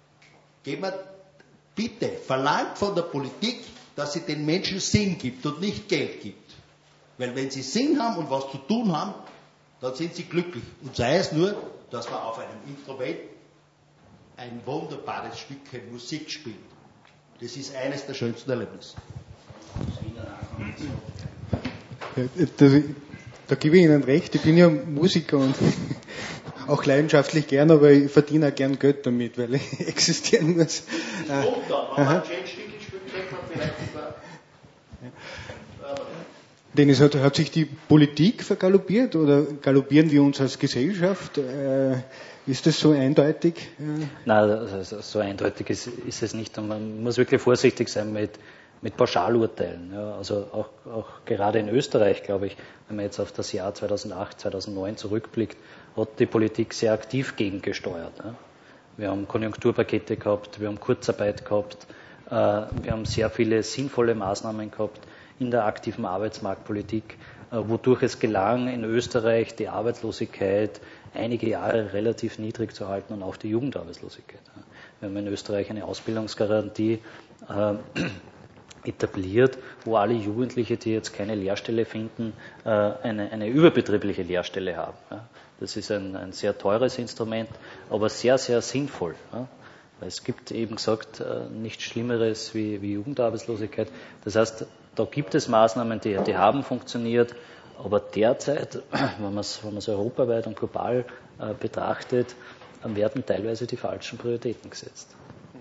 E: bitte, verlangt von der Politik, dass sie den Menschen Sinn gibt und nicht Geld gibt. Weil wenn sie Sinn haben und was zu tun haben, dann sind sie glücklich. Und sei es nur, dass man auf einem Instrument ein wunderbares Stückchen Musik spielt. Das ist eines der schönsten Erlebnisse.
A: Da gebe ich Ihnen recht, ich bin ja Musiker und auch leidenschaftlich gern, aber ich verdiene auch gern Geld damit, weil ich existieren muss. Dennis, hat sich die Politik vergaloppiert oder galoppieren wir uns als Gesellschaft? Ist das so eindeutig?
C: Nein, so eindeutig ist es nicht. Und man muss wirklich vorsichtig sein mit Pauschalurteilen. Ja, also auch gerade in Österreich, glaube ich, wenn man jetzt auf das Jahr 2008, 2009 zurückblickt, hat die Politik sehr aktiv gegengesteuert. Ja. Wir haben Konjunkturpakete gehabt, wir haben Kurzarbeit gehabt, wir haben sehr viele sinnvolle Maßnahmen gehabt in der aktiven Arbeitsmarktpolitik, wodurch es gelang, in Österreich die Arbeitslosigkeit einige Jahre relativ niedrig zu halten und auch die Jugendarbeitslosigkeit. Wir haben in Österreich eine Ausbildungsgarantie etabliert, wo alle Jugendliche, die jetzt keine Lehrstelle finden, eine überbetriebliche Lehrstelle haben. Das ist ein sehr teures Instrument, aber sehr, sehr sinnvoll. Weil es gibt eben gesagt nichts Schlimmeres wie Jugendarbeitslosigkeit. Das heißt, da gibt es Maßnahmen, die haben funktioniert, aber derzeit, wenn man es europaweit und global betrachtet, werden teilweise die falschen Prioritäten gesetzt.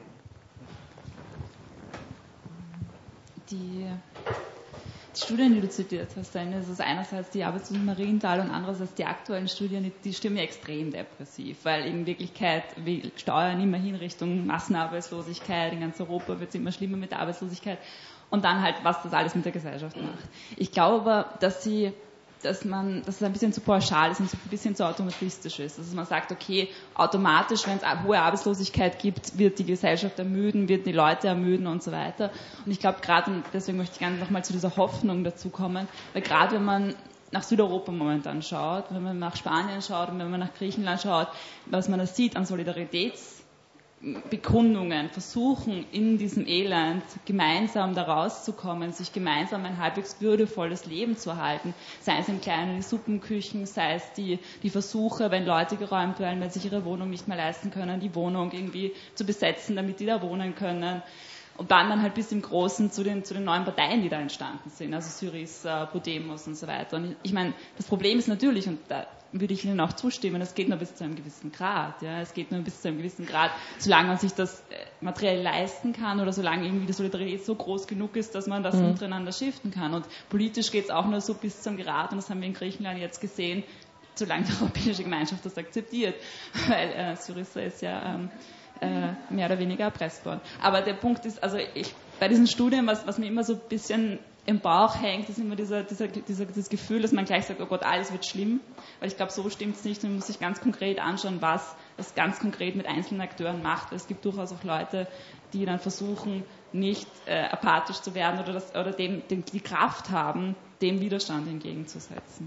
F: Die Studien, die du zitiert hast, das ist einerseits die Arbeitslosen Marienthal und andererseits die aktuellen Studien, die stimmen ja extrem depressiv, weil in Wirklichkeit wir steuern immer hin Richtung Massenarbeitslosigkeit, in ganz Europa wird es immer schlimmer mit der Arbeitslosigkeit und dann halt, was das alles mit der Gesellschaft macht. Ich glaube aber, dass es ein bisschen zu pauschal ist und ein bisschen zu automatistisch ist. Also man sagt, okay, automatisch, wenn es hohe Arbeitslosigkeit gibt, wird die Gesellschaft ermüden, wird die Leute ermüden und so weiter. Und ich glaube gerade, und deswegen möchte ich gerne nochmal zu dieser Hoffnung dazu kommen, weil gerade wenn man nach Südeuropa momentan schaut, wenn man nach Spanien schaut und wenn man nach Griechenland schaut, was man da sieht an Solidaritätsbekundungen, versuchen in diesem Elend gemeinsam da rauszukommen, sich gemeinsam ein halbwegs würdevolles Leben zu erhalten, sei es im Kleinen die Suppenküchen, sei es die Versuche, wenn Leute geräumt werden, weil sich ihre Wohnung nicht mehr leisten können, die Wohnung irgendwie zu besetzen, damit die da wohnen können. Und dann halt bis im Großen zu den neuen Parteien, die da entstanden sind, also Syriza, Podemos und so weiter. Und ich meine, das Problem ist natürlich, und da würde ich Ihnen auch zustimmen, es geht nur bis zu einem gewissen Grad. Ja? Es geht nur bis zu einem gewissen Grad, solange man sich das materiell leisten kann oder solange irgendwie die Solidarität so groß genug ist, dass man das untereinander shiften kann. Und politisch geht es auch nur so bis zum Grad, und das haben wir in Griechenland jetzt gesehen, solange die Europäische Gemeinschaft das akzeptiert. Weil Syriza ist ja mehr oder weniger erpresst worden. Aber der Punkt ist, also bei diesen Studien, was mir immer so ein bisschen im Bauch hängt, ist immer dieses Gefühl, dass man gleich sagt, oh Gott, alles wird schlimm. Weil ich glaube, so stimmt es nicht. Man muss sich ganz konkret anschauen, was das ganz konkret mit einzelnen Akteuren macht. Weil es gibt durchaus auch Leute, die dann versuchen, nicht apathisch zu werden oder die Kraft haben, dem Widerstand entgegenzusetzen.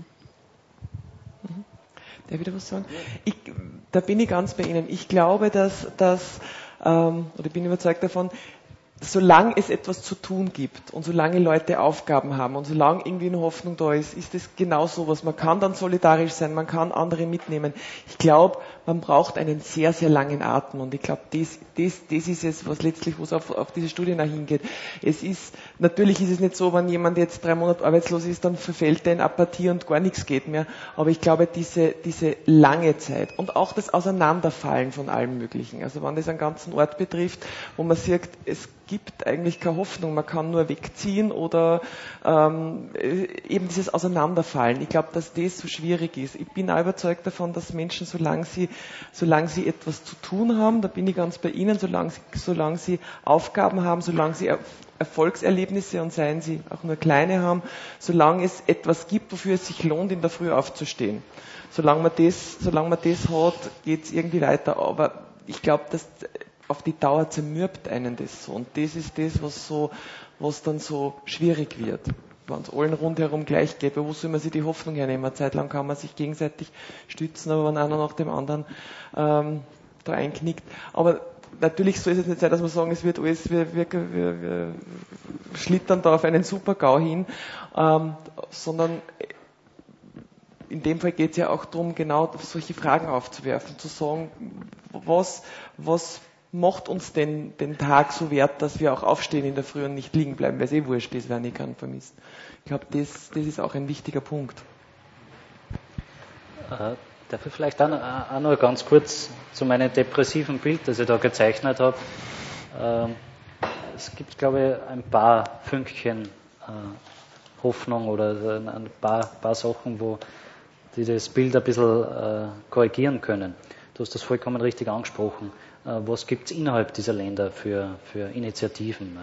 B: Darf ich wieder was sagen? Da bin ich ganz bei Ihnen. Ich glaube, oder ich bin überzeugt davon, solange es etwas zu tun gibt und solange Leute Aufgaben haben und solange irgendwie eine Hoffnung da ist, ist es genau sowas. Man kann dann solidarisch sein, man kann andere mitnehmen. Ich glaube, man braucht einen sehr, sehr langen Atem, und ich glaube, das ist es, was letztlich auf diese Studien auch hingeht. Natürlich ist es nicht so, wenn jemand jetzt 3 Monate arbeitslos ist, dann verfällt er in Apathie und gar nichts geht mehr. Aber ich glaube, diese lange Zeit und auch das Auseinanderfallen von allem Möglichen, also wenn das einen ganzen Ort betrifft, wo man sieht, es gibt eigentlich keine Hoffnung, man kann nur wegziehen oder eben dieses Auseinanderfallen. Ich glaube, dass das so schwierig ist. Ich bin auch überzeugt davon, dass Menschen, solange sie etwas zu tun haben, da bin ich ganz bei Ihnen, solange sie Aufgaben haben, solange sie Erfolgserlebnisse, und seien sie auch nur kleine, haben, solange es etwas gibt, wofür es sich lohnt, in der Früh aufzustehen. Solange man das hat, geht es irgendwie weiter. Aber ich glaube, dass auf die Dauer zermürbt einen das so. Und das ist das, was dann so schwierig wird. Wenn es allen rundherum gleich geht, wo soll man sich die Hoffnung hernehmen? Eine Zeit lang kann man sich gegenseitig stützen, aber wenn einer nach dem anderen da einknickt. Aber natürlich soll es nicht sein, dass wir sagen, es wird alles, wir schlittern da auf einen Super-GAU hin, sondern in dem Fall geht es ja auch darum, genau solche Fragen aufzuwerfen, zu sagen, was macht uns denn den Tag so wert, dass wir auch aufstehen in der Früh und nicht liegen bleiben, weil es wurscht ist, wer nicht kann vermisst. Ich glaube, das ist auch ein wichtiger Punkt.
C: Darf ich vielleicht auch noch ganz kurz zu meinem depressiven Bild, das ich da gezeichnet habe. Es gibt, glaube ich, ein paar Fünkchen Hoffnung oder ein paar Sachen, die das Bild ein bisschen korrigieren können. Du hast das vollkommen richtig angesprochen. Was gibt es innerhalb dieser Länder für Initiativen?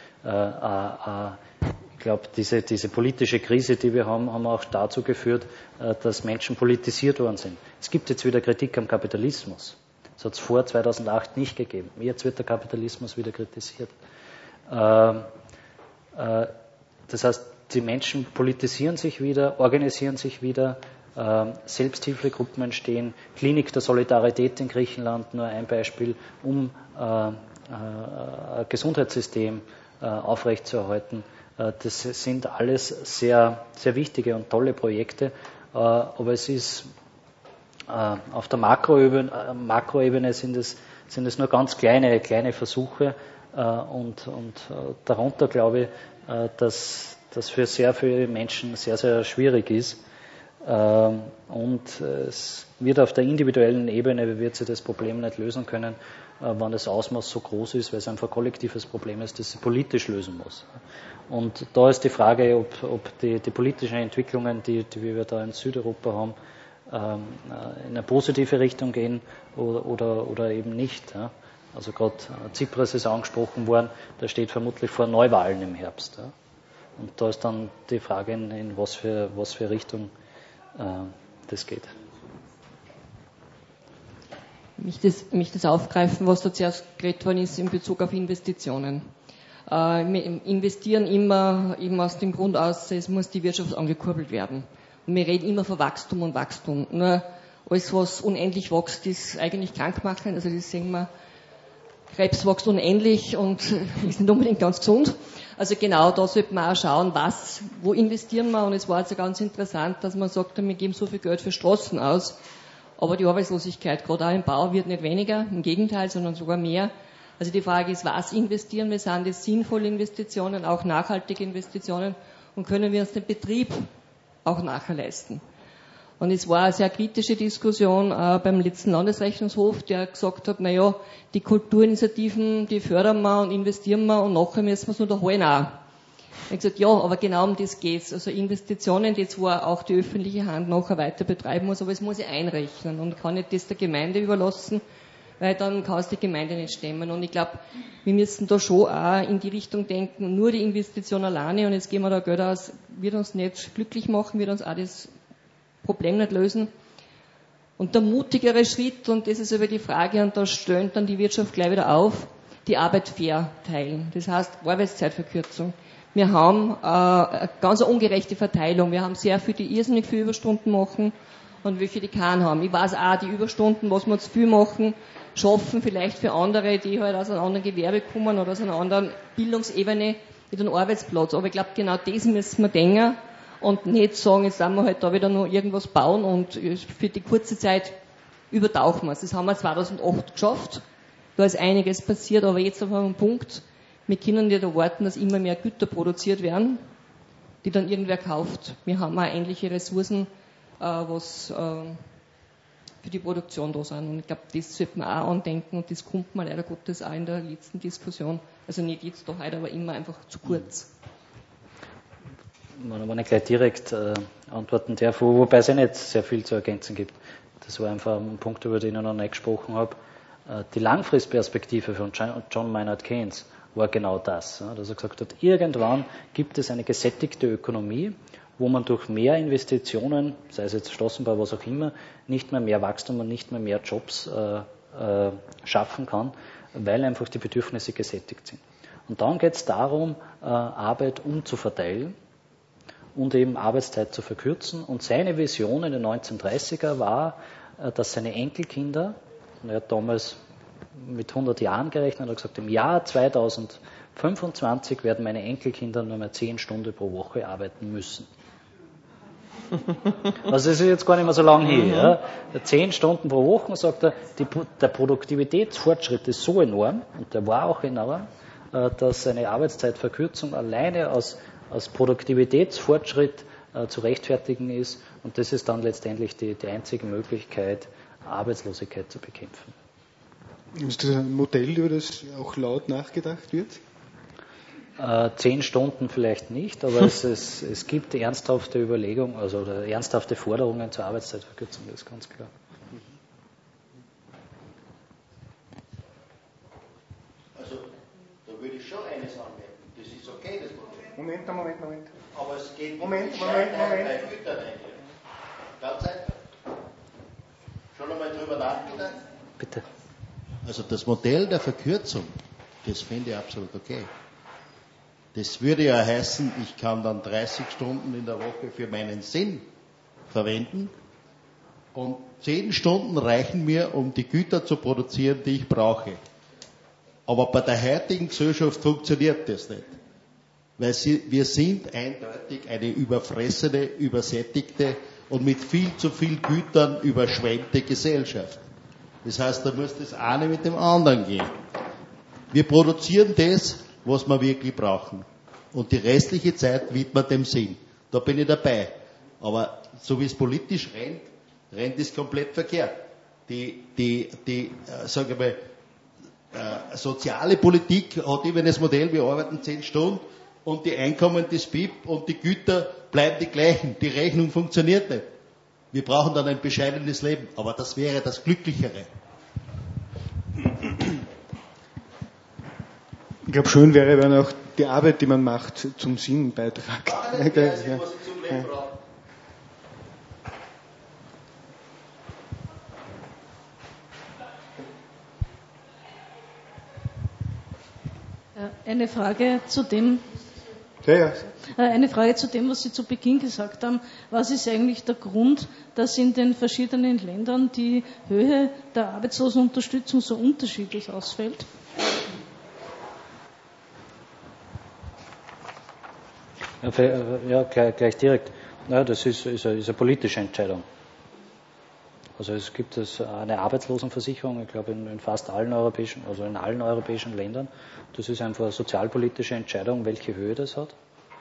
C: Ich glaube, diese politische Krise, die wir haben auch dazu geführt, dass Menschen politisiert worden sind. Es gibt jetzt wieder Kritik am Kapitalismus. Das hat es vor 2008 nicht gegeben. Jetzt wird der Kapitalismus wieder kritisiert. Das heißt, die Menschen politisieren sich wieder, organisieren sich wieder, Selbsthilfegruppen entstehen, Klinik der Solidarität in Griechenland, nur ein Beispiel, um ein Gesundheitssystem aufrechtzuerhalten. Das sind alles sehr, sehr wichtige und tolle Projekte, aber es ist auf der Makroebene sind es nur ganz kleine Versuche und darunter glaube ich, dass das für sehr viele Menschen sehr, sehr schwierig ist. Und es wird auf der individuellen Ebene wird sich das Problem nicht lösen können, wenn das Ausmaß so groß ist, weil es einfach ein kollektives Problem ist, das sie politisch lösen muss. Und da ist die Frage, ob die politischen Entwicklungen, die wir da in Südeuropa haben, in eine positive Richtung gehen oder eben nicht. Ja. Also gerade Tsipras ist angesprochen worden, der steht vermutlich vor Neuwahlen im Herbst. Ja. Und da ist dann die Frage, in was für Richtung das geht.
G: Ich möchte das aufgreifen, was da zuerst geredet worden ist in Bezug auf Investitionen. Wir investieren immer eben aus dem Grund aus, es muss die Wirtschaft angekurbelt werden. Und wir reden immer von Wachstum und Wachstum. Nur alles, was unendlich wächst, ist eigentlich krankmachend. Also das sehen wir, Krebs wächst unendlich und ist nicht unbedingt ganz gesund. Also genau da sollte man auch schauen, wo investieren wir. Und es war also ganz interessant, dass man sagt, wir geben so viel Geld für Straßen aus, aber die Arbeitslosigkeit, gerade auch im Bau, wird nicht weniger, im Gegenteil, sondern sogar mehr. Also die Frage ist, was investieren wir? Sind das sinnvolle Investitionen, auch nachhaltige Investitionen? Und können wir uns den Betrieb auch nachher leisten? Und es war eine sehr kritische Diskussion beim letzten Landesrechnungshof, der gesagt hat, naja, die Kulturinitiativen, die fördern wir und investieren wir und nachher müssen wir es nur da holen auch. Ich habe gesagt, ja, aber genau um das geht's. Also Investitionen, die zwar auch die öffentliche Hand nachher weiter betreiben muss, aber es muss ich einrechnen und kann nicht das der Gemeinde überlassen, weil dann kann es die Gemeinde nicht stemmen. Und ich glaube, wir müssen da schon auch in die Richtung denken, nur die Investition alleine und jetzt geben wir da Geld aus, wird uns nicht glücklich machen, wird uns auch das Problem nicht lösen. Und der mutigere Schritt, und das ist aber die Frage, und da stöhnt dann die Wirtschaft gleich wieder auf, die Arbeit fair teilen. Das heißt Arbeitszeitverkürzung. Wir haben eine ganz ungerechte Verteilung. Wir haben sehr viele, die irrsinnig viel Überstunden machen und welche, die keinen haben. Ich weiß auch, die Überstunden, was wir zu viel machen, schaffen vielleicht für andere, die halt aus einem anderen Gewerbe kommen oder aus einer anderen Bildungsebene mit einem Arbeitsplatz. Aber ich glaube, genau das müssen wir denken und nicht sagen, jetzt sind wir halt da wieder noch irgendwas bauen und für die kurze Zeit übertauchen wir es. Das haben wir 2008 geschafft. Da ist einiges passiert, aber jetzt auf einem Punkt, wir können nicht erwarten, dass immer mehr Güter produziert werden, die dann irgendwer kauft. Wir haben auch ähnliche Ressourcen, was für die Produktion da sind. Und ich glaube, das sollte man auch andenken und das kommt man leider Gottes auch in der letzten Diskussion, also nicht jetzt da heute, aber immer einfach zu kurz.
C: Wenn ich gleich direkt antworten darf, wobei es ja nicht sehr viel zu ergänzen gibt. Das war einfach ein Punkt, über den ich noch nicht gesprochen habe. Die Langfristperspektive von John Maynard Keynes war genau das, dass er gesagt hat, irgendwann gibt es eine gesättigte Ökonomie, wo man durch mehr Investitionen, sei es jetzt Straßenbau, was auch immer, nicht mehr Wachstum und nicht mehr Jobs schaffen kann, weil einfach die Bedürfnisse gesättigt sind. Und dann geht es darum, Arbeit umzuverteilen und eben Arbeitszeit zu verkürzen. Und seine Vision in den 1930er war, dass seine Enkelkinder, und er hat damals mit 100 Jahren gerechnet, hat gesagt, im Jahr 2025 werden meine Enkelkinder nur mehr 10 Stunden pro Woche arbeiten müssen. Also das ist jetzt gar nicht mehr so lange her. Ja. 10 Stunden pro Woche, sagt er, der Produktivitätsfortschritt ist so enorm, und der war auch enorm, dass eine Arbeitszeitverkürzung alleine aus Produktivitätsfortschritt zu rechtfertigen ist, und das ist dann letztendlich die einzige Möglichkeit, Arbeitslosigkeit zu bekämpfen.
A: Ist das ein Modell, über das auch laut nachgedacht wird?
C: 10 Stunden vielleicht nicht, aber es gibt ernsthafte Überlegungen, also ernsthafte Forderungen zur Arbeitszeitverkürzung, das ist ganz klar.
E: Also, da würde ich schon eines anmerken. Das ist okay, das Modell. Moment. Aber es geht Moment. Bei Gütern eigentlich. Ganz einfach. Schon einmal drüber nachgedacht?
C: Bitte.
E: Also das Modell der Verkürzung, das finde ich absolut okay. Das würde ja heißen, ich kann dann 30 Stunden in der Woche für meinen Sinn verwenden und 10 Stunden reichen mir, um die Güter zu produzieren, die ich brauche. Aber bei der heutigen Gesellschaft funktioniert das nicht. Weil wir sind eindeutig eine überfressene, übersättigte und mit viel zu viel Gütern überschwemmte Gesellschaft. Das heißt, da muss das eine mit dem anderen gehen. Wir produzieren das, was wir wirklich brauchen. Und die restliche Zeit widmen dem Sinn. Da bin ich dabei. Aber so wie es politisch rennt es komplett verkehrt. Sag ich mal, soziale Politik hat eben das Modell, wir arbeiten 10 Stunden und die Einkommen des BIP und die Güter bleiben die gleichen. Die Rechnung funktioniert nicht. Wir brauchen dann ein bescheidenes Leben, aber das wäre das Glücklichere.
A: Ich glaube, schön wäre, wenn auch die Arbeit, die man macht, zum Sinn beitragt.
H: Eine Frage zu dem, was Sie zu Beginn gesagt haben. Was ist eigentlich der Grund, dass in den verschiedenen Ländern die Höhe der Arbeitslosenunterstützung so unterschiedlich ausfällt?
C: Ja, gleich direkt. Ja, das ist eine politische Entscheidung. Also es gibt eine Arbeitslosenversicherung, ich glaube in fast allen europäischen Ländern. Das ist einfach eine sozialpolitische Entscheidung, welche Höhe das hat.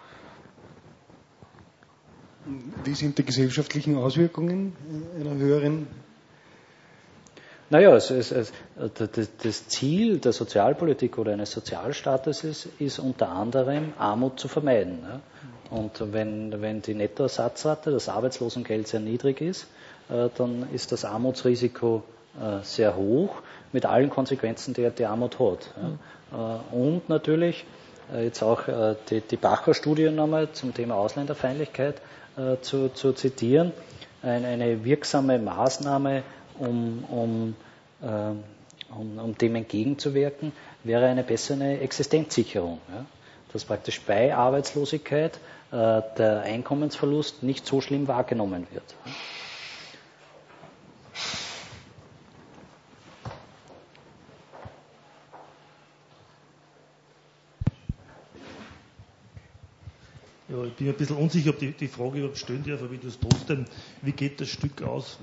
A: Wie sind die gesellschaftlichen Auswirkungen einer höheren?
C: Naja, das Ziel der Sozialpolitik oder eines Sozialstaates ist unter anderem, Armut zu vermeiden. Ja? Und wenn die Nettoersatzrate, das Arbeitslosengeld sehr niedrig ist, dann ist das Armutsrisiko sehr hoch, mit allen Konsequenzen, die die Armut hat. Ja? Und natürlich, jetzt auch die Bacher-Studie nochmal zum Thema Ausländerfeindlichkeit zu zitieren, eine wirksame Maßnahme, um dem entgegenzuwirken, wäre eine bessere Existenzsicherung. Ja? Dass praktisch bei Arbeitslosigkeit der Einkommensverlust nicht so schlimm wahrgenommen wird.
D: Ja, ich bin ein bisschen unsicher, ob die Frage überhaupt stellen darf, aber ich tue es trotzdem. Wie geht das Stück aus?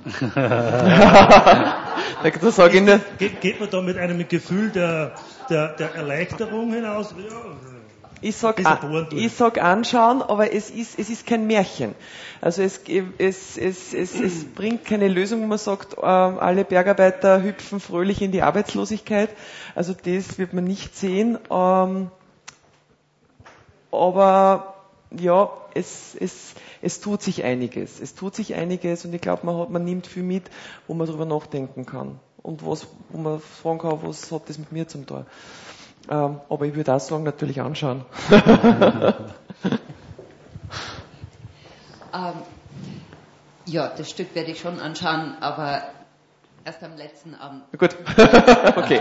D: Geht man da mit einem Gefühl der Erleichterung hinaus? Ja,
B: ich sag anschauen, aber es ist kein Märchen. Also es bringt keine Lösung, wo man sagt, alle Bergarbeiter hüpfen fröhlich in die Arbeitslosigkeit. Also das wird man nicht sehen. Aber ja, es tut sich einiges. Es tut sich einiges und ich glaube, man nimmt viel mit, wo man darüber nachdenken kann. Und wo man fragen kann, was hat das mit mir zum tun? Aber ich würde auch sagen, natürlich anschauen.
I: Ja, das Stück werde ich schon anschauen, aber erst am letzten Abend.
B: Gut, okay.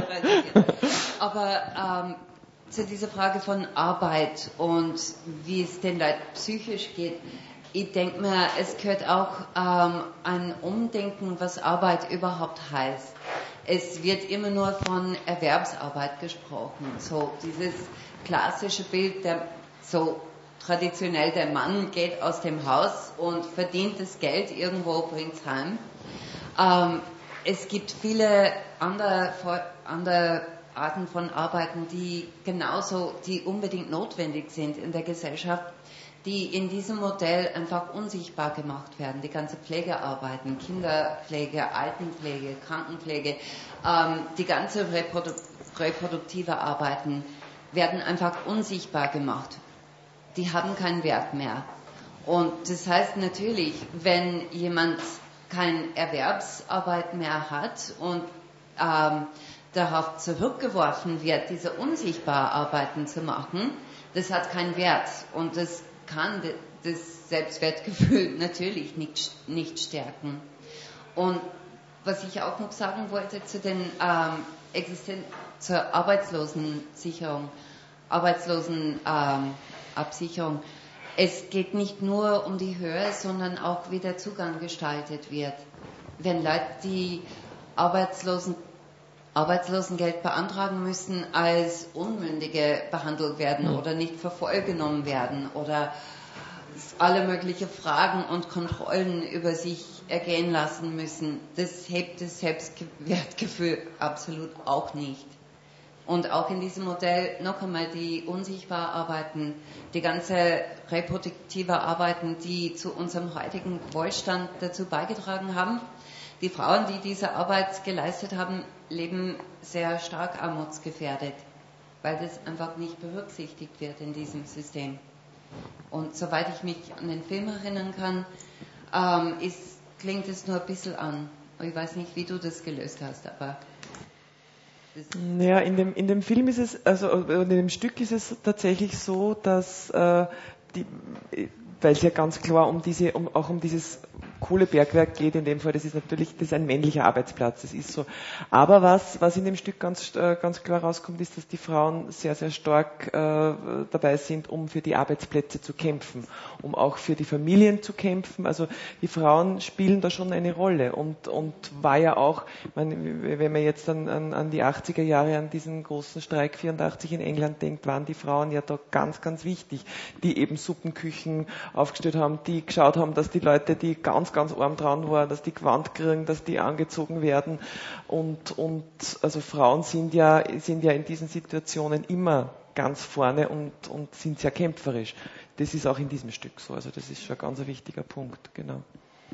I: Aber zu dieser Frage von Arbeit und wie es den Leuten psychisch geht, ich denke mir, es gehört auch ein Umdenken, was Arbeit überhaupt heißt. Es wird immer nur von Erwerbsarbeit gesprochen. So dieses klassische Bild, so traditionell der Mann geht aus dem Haus und verdient das Geld irgendwo, bringt es heim. Es gibt viele andere Arten von Arbeiten, die unbedingt notwendig sind in der Gesellschaft, die in diesem Modell einfach unsichtbar gemacht werden. Die ganze Pflegearbeiten, Kinderpflege, Altenpflege, Krankenpflege, die ganze reproduktive Arbeiten werden einfach unsichtbar gemacht. Die haben keinen Wert mehr. Und das heißt natürlich, wenn jemand keine Erwerbsarbeit mehr hat und darauf zurückgeworfen wird, diese unsichtbaren Arbeiten zu machen, das hat keinen Wert und das kann das Selbstwertgefühl natürlich nicht stärken. Und was ich auch noch sagen wollte zu den zur Arbeitslosenabsicherung, es geht nicht nur um die Höhe, sondern auch wie der Zugang gestaltet wird. Wenn Leute, die Arbeitslosengeld beantragen müssen, als Unmündige behandelt werden oder nicht für voll genommen werden oder alle möglichen Fragen und Kontrollen über sich ergehen lassen müssen, das hebt das Selbstwertgefühl absolut auch nicht. Und auch in diesem Modell noch einmal die unsichtbar Arbeiten, die ganze reproduktive Arbeiten, die zu unserem heutigen Wohlstand dazu beigetragen haben. Die Frauen, die diese Arbeit geleistet haben, leben sehr stark armutsgefährdet, weil das einfach nicht berücksichtigt wird in diesem System. Und soweit ich mich an den Film erinnern kann, klingt es nur ein bisschen an. Ich weiß nicht, wie du das gelöst hast, aber...
B: Ja, in dem Film ist es, also in dem Stück ist es tatsächlich so, dass weil es ja ganz klar um dieses Kohlebergwerk geht, in dem Fall, das ist ein männlicher Arbeitsplatz, das ist so. Aber was in dem Stück ganz klar rauskommt, ist, dass die Frauen sehr, sehr stark dabei sind, um für die Arbeitsplätze zu kämpfen, um auch für die Familien zu kämpfen. Also die Frauen spielen da schon eine Rolle und war ja auch, wenn man jetzt an die 80er Jahre, an diesen großen Streik 84 in England denkt, waren die Frauen ja da ganz, ganz wichtig, die eben Suppenküchen aufgestellt haben, die geschaut haben, dass die Leute, die ganz arm dran waren, dass die Gewand kriegen, dass die angezogen werden und also Frauen sind ja in diesen Situationen immer ganz vorne und sind sehr kämpferisch. Das ist auch in diesem Stück so, also das ist schon ein ganz wichtiger Punkt, genau.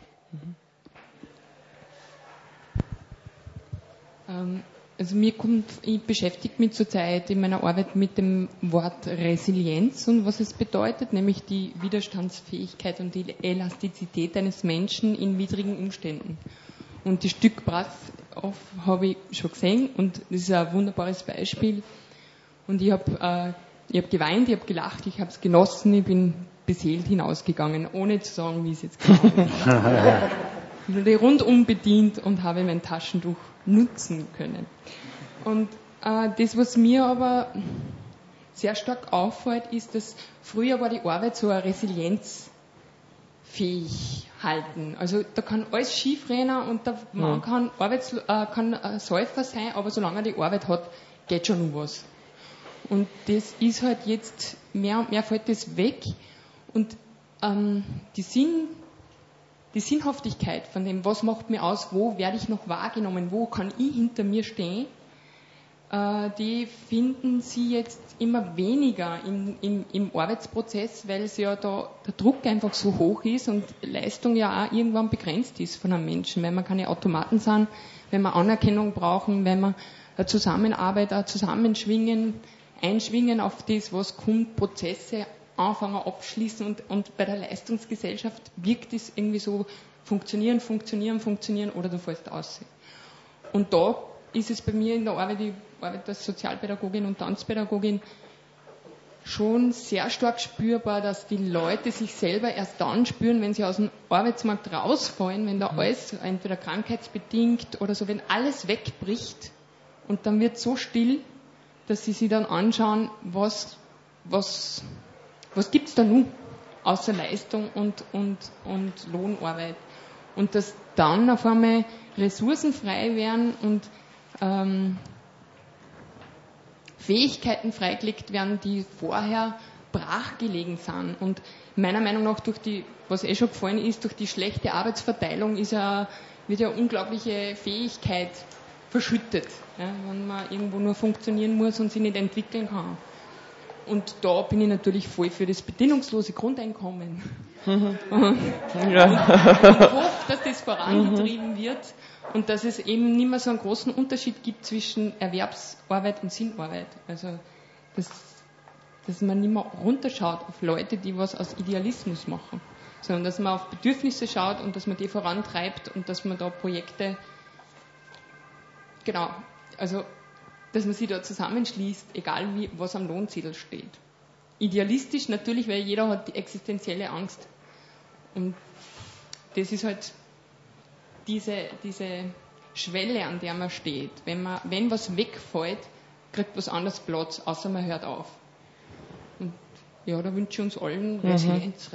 J: Also ich beschäftige mich zurzeit in meiner Arbeit mit dem Wort Resilienz und was es bedeutet, nämlich die Widerstandsfähigkeit und die Elastizität eines Menschen in widrigen Umständen. Und die Stück Brass habe ich schon gesehen und das ist ein wunderbares Beispiel. Und ich habe geweint, ich habe gelacht, ich habe es genossen, ich bin beseelt hinausgegangen, ohne zu sagen, wie es jetzt genau ist. Ich wurde rundum bedient und habe mein Taschentuch nutzen können. Und das, was mir aber sehr stark auffällt, ist, dass früher war die Arbeit so eine resilienzfähig halten. Also da kann alles schiefrennen und man kann Säufer sein, aber solange er die Arbeit hat, geht schon noch was. Und das ist halt jetzt, mehr und mehr fällt das weg und die Sinnhaftigkeit von dem, was macht mir aus, wo werde ich noch wahrgenommen, wo kann ich hinter mir stehen, die finden sie jetzt immer weniger im Arbeitsprozess, weil es ja da der Druck einfach so hoch ist und Leistung ja auch irgendwann begrenzt ist von einem Menschen, weil wir keine Automaten sind, wenn wir Anerkennung brauchen, wenn wir eine Zusammenarbeit, ein Zusammenschwingen, einschwingen auf das, was kommt, Prozesse anfangen, abschließen und bei der Leistungsgesellschaft wirkt es irgendwie so, funktionieren oder du fällst aus. Und da ist es bei mir in der Arbeit, ich arbeite als Sozialpädagogin und Tanzpädagogin, schon sehr stark spürbar, dass die Leute sich selber erst dann spüren, wenn sie aus dem Arbeitsmarkt rausfallen, wenn da alles entweder krankheitsbedingt oder so, wenn alles wegbricht und dann wird so still, dass sie sich dann anschauen, was gibt's da nun außer Leistung und Lohnarbeit. Und dass dann auf einmal Ressourcen frei werden und Fähigkeiten freigelegt werden, die vorher brachgelegen sind. Und meiner Meinung nach was schon gefallen ist, durch die schlechte Arbeitsverteilung wird ja unglaubliche Fähigkeit verschüttet, ja, wenn man irgendwo nur funktionieren muss und sich nicht entwickeln kann. Und da bin ich natürlich voll für das bedingungslose Grundeinkommen. Und hoffe, dass das vorangetrieben wird und dass es eben nicht mehr so einen großen Unterschied gibt zwischen Erwerbsarbeit und Sinnarbeit. Also, dass man nicht mehr runterschaut auf Leute, die was aus Idealismus machen, sondern dass man auf Bedürfnisse schaut und dass man die vorantreibt und dass man da Projekte, dass man sich da zusammenschließt, egal was am Lohnzettel steht. Idealistisch natürlich, weil jeder hat die existenzielle Angst. Und das ist halt diese Schwelle, an der man steht. Wenn was wegfällt, kriegt was anderes Platz, außer man hört auf. Und ja, da wünsche ich uns allen Resilienz.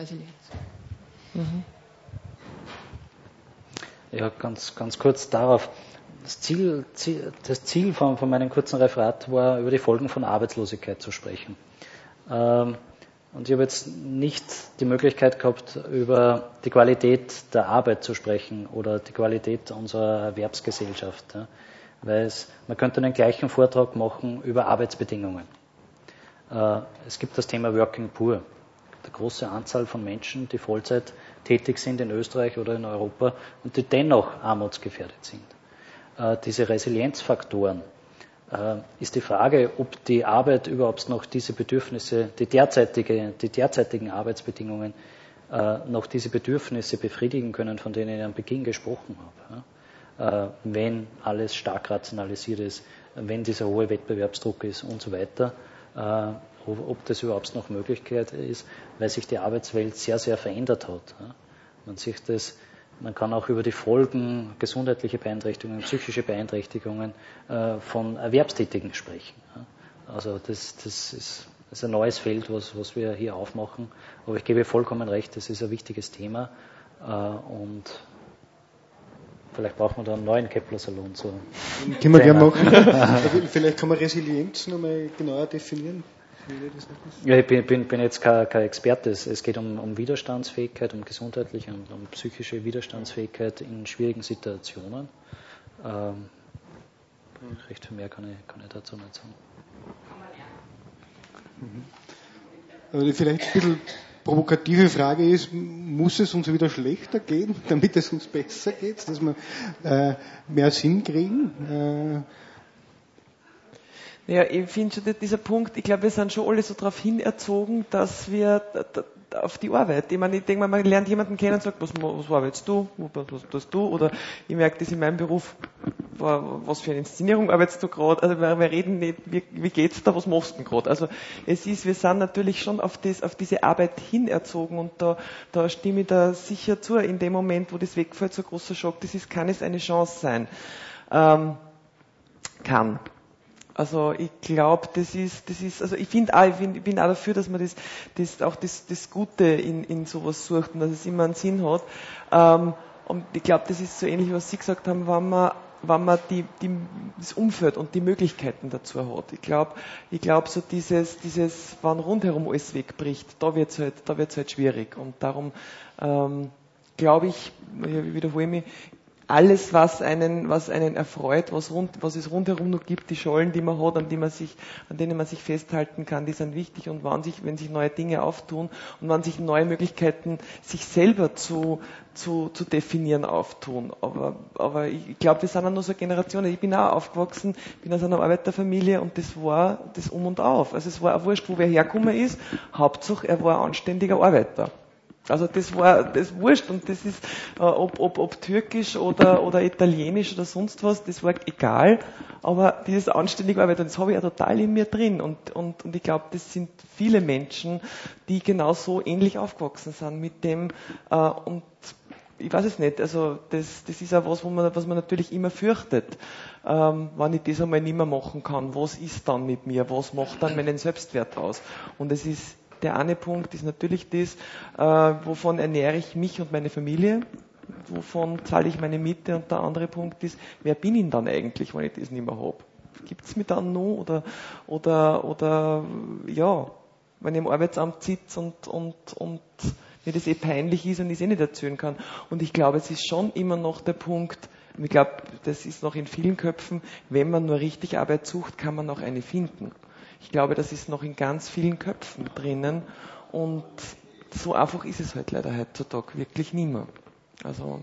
C: Ja, ganz kurz darauf. Das Ziel von meinem kurzen Referat war, über die Folgen von Arbeitslosigkeit zu sprechen. Und ich habe jetzt nicht die Möglichkeit gehabt, über die Qualität der Arbeit zu sprechen oder die Qualität unserer Erwerbsgesellschaft. Man könnte einen gleichen Vortrag machen über Arbeitsbedingungen. Es gibt das Thema Working Poor. Eine große Anzahl von Menschen, die Vollzeit tätig sind in Österreich oder in Europa und die dennoch armutsgefährdet sind. Diese Resilienzfaktoren, ist die Frage, ob die Arbeit überhaupt noch diese Bedürfnisse, die derzeitigen Arbeitsbedingungen noch diese Bedürfnisse befriedigen können, von denen ich am Beginn gesprochen habe. Wenn alles stark rationalisiert ist, wenn dieser hohe Wettbewerbsdruck ist und so weiter, ob das überhaupt noch Möglichkeit ist, weil sich die Arbeitswelt sehr, sehr verändert hat. Man kann auch über die Folgen, gesundheitliche Beeinträchtigungen, psychische Beeinträchtigungen von Erwerbstätigen sprechen. Also das ist ein neues Feld, was wir hier aufmachen. Aber ich gebe vollkommen recht, das ist ein wichtiges Thema. Und vielleicht braucht man da einen neuen Kepler-Salon. So
A: können wir gerne machen. Vielleicht kann man Resilienz nochmal genauer definieren.
C: Ja, ich bin jetzt kein Experte. Es geht um Widerstandsfähigkeit, um gesundheitliche und um psychische Widerstandsfähigkeit in schwierigen Situationen. Recht viel mehr kann ich dazu nicht sagen.
A: Also vielleicht ein bisschen provokative Frage ist, muss es uns wieder schlechter gehen, damit es uns besser geht, dass wir mehr Sinn kriegen?
B: Ja, ich finde schon dieser Punkt, ich glaube, wir sind schon alle so darauf hinerzogen, dass wir auf die Arbeit, ich denke mal, man lernt jemanden kennen und sagt, was arbeitest du, was tust du, oder ich merke das in meinem Beruf, was für eine Inszenierung arbeitest du gerade, also wir reden nicht, wie geht's da, was machst du denn gerade, also wir sind natürlich schon auf diese Arbeit hinerzogen und da stimme ich da sicher zu, in dem Moment, wo das wegfällt, so ein großer Schock, kann es eine Chance sein, kann. Also ich glaube, das ist, also ich bin auch dafür, dass man das Gute in sowas sucht und dass es immer einen Sinn hat. Und ich glaube, das ist so ähnlich, was Sie gesagt haben, wenn man das Umfeld und die Möglichkeiten dazu hat. Ich glaube so dieses, wenn rundherum alles wegbricht, da wird's halt schwierig. Und darum, glaube ich wiederhole mich, alles, was einen erfreut, was es rundherum noch gibt, die Schollen, die man hat, an denen man sich festhalten kann, die sind wichtig. Und wenn sich neue Dinge auftun und wenn sich neue Möglichkeiten, sich selber zu definieren, auftun. Aber ich glaube, wir sind auch nur so Generationen. Ich bin auch aufgewachsen, bin aus einer Arbeiterfamilie und das war das Um und Auf. Also es war auch wurscht, wo wer hergekommen ist. Hauptsache, er war ein anständiger Arbeiter. Also das war das wurscht und das ist ob türkisch oder italienisch oder sonst was, das war egal, aber dieses anständige Arbeit, und das habe ich ja total in mir drin und ich glaube, das sind viele Menschen, die genau so ähnlich aufgewachsen sind mit dem und ich weiß es nicht, also das ist auch was man natürlich immer fürchtet, wenn ich das einmal nicht mehr machen kann, was ist dann mit mir, was macht dann meinen Selbstwert aus? Und es ist der eine Punkt ist natürlich das, wovon ernähre ich mich und meine Familie, wovon zahle ich meine Miete, und der andere Punkt ist, wer bin ich dann eigentlich, wenn ich das nicht mehr habe? Gibt es mich dann noch oder ja, wenn ich im Arbeitsamt sitze und mir das peinlich ist und ich es nicht erzählen kann. Und ich glaube, es ist schon immer noch der Punkt, ich glaube, das ist noch in vielen Köpfen, wenn man nur richtig Arbeit sucht, kann man auch eine finden. Ich glaube, das ist noch in ganz vielen Köpfen drinnen und so einfach ist es halt leider heutzutage wirklich nicht mehr. Also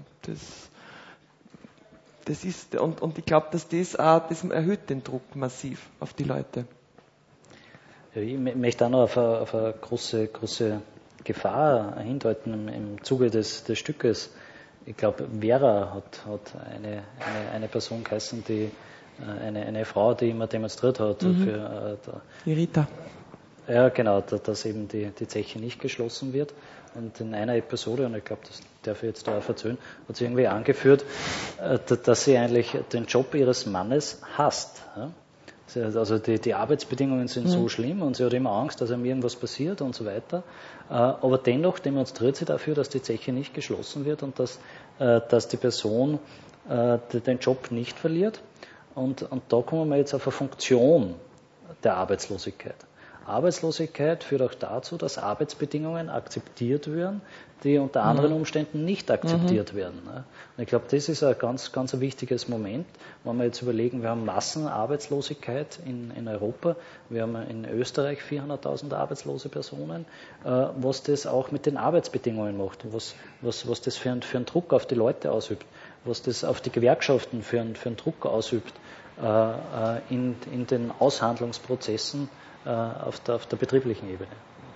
B: das ist, und ich glaube, dass das erhöht den Druck massiv auf die Leute.
C: Ja, ich möchte auch noch auf eine große Gefahr hindeuten im Zuge des Stückes. Ich glaube, Vera hat eine Person geheißen, die eine Frau, die immer demonstriert hat für
B: die Rita.
C: Ja, genau, dass eben die Zeche nicht geschlossen wird. Und in einer Episode, und ich glaube, das darf ich jetzt da auch erzählen, hat sie irgendwie angeführt, dass sie eigentlich den Job ihres Mannes hasst. Also die Arbeitsbedingungen sind so schlimm und sie hat immer Angst, dass ihm irgendwas passiert und so weiter. Aber dennoch demonstriert sie dafür, dass die Zeche nicht geschlossen wird und dass die Person den Job nicht verliert. Und da kommen wir jetzt auf eine Funktion der Arbeitslosigkeit. Arbeitslosigkeit führt auch dazu, dass Arbeitsbedingungen akzeptiert werden, die unter anderen Umständen nicht akzeptiert werden. Und ich glaube, das ist ein ganz, ganz ein wichtiges Moment, wenn wir jetzt überlegen, wir haben Massenarbeitslosigkeit in Europa, wir haben in Österreich 400.000 arbeitslose Personen, was das auch mit den Arbeitsbedingungen macht, was das für einen Druck auf die Leute ausübt, was das auf die Gewerkschaften für einen Druck ausübt in den Aushandlungsprozessen auf der betrieblichen Ebene.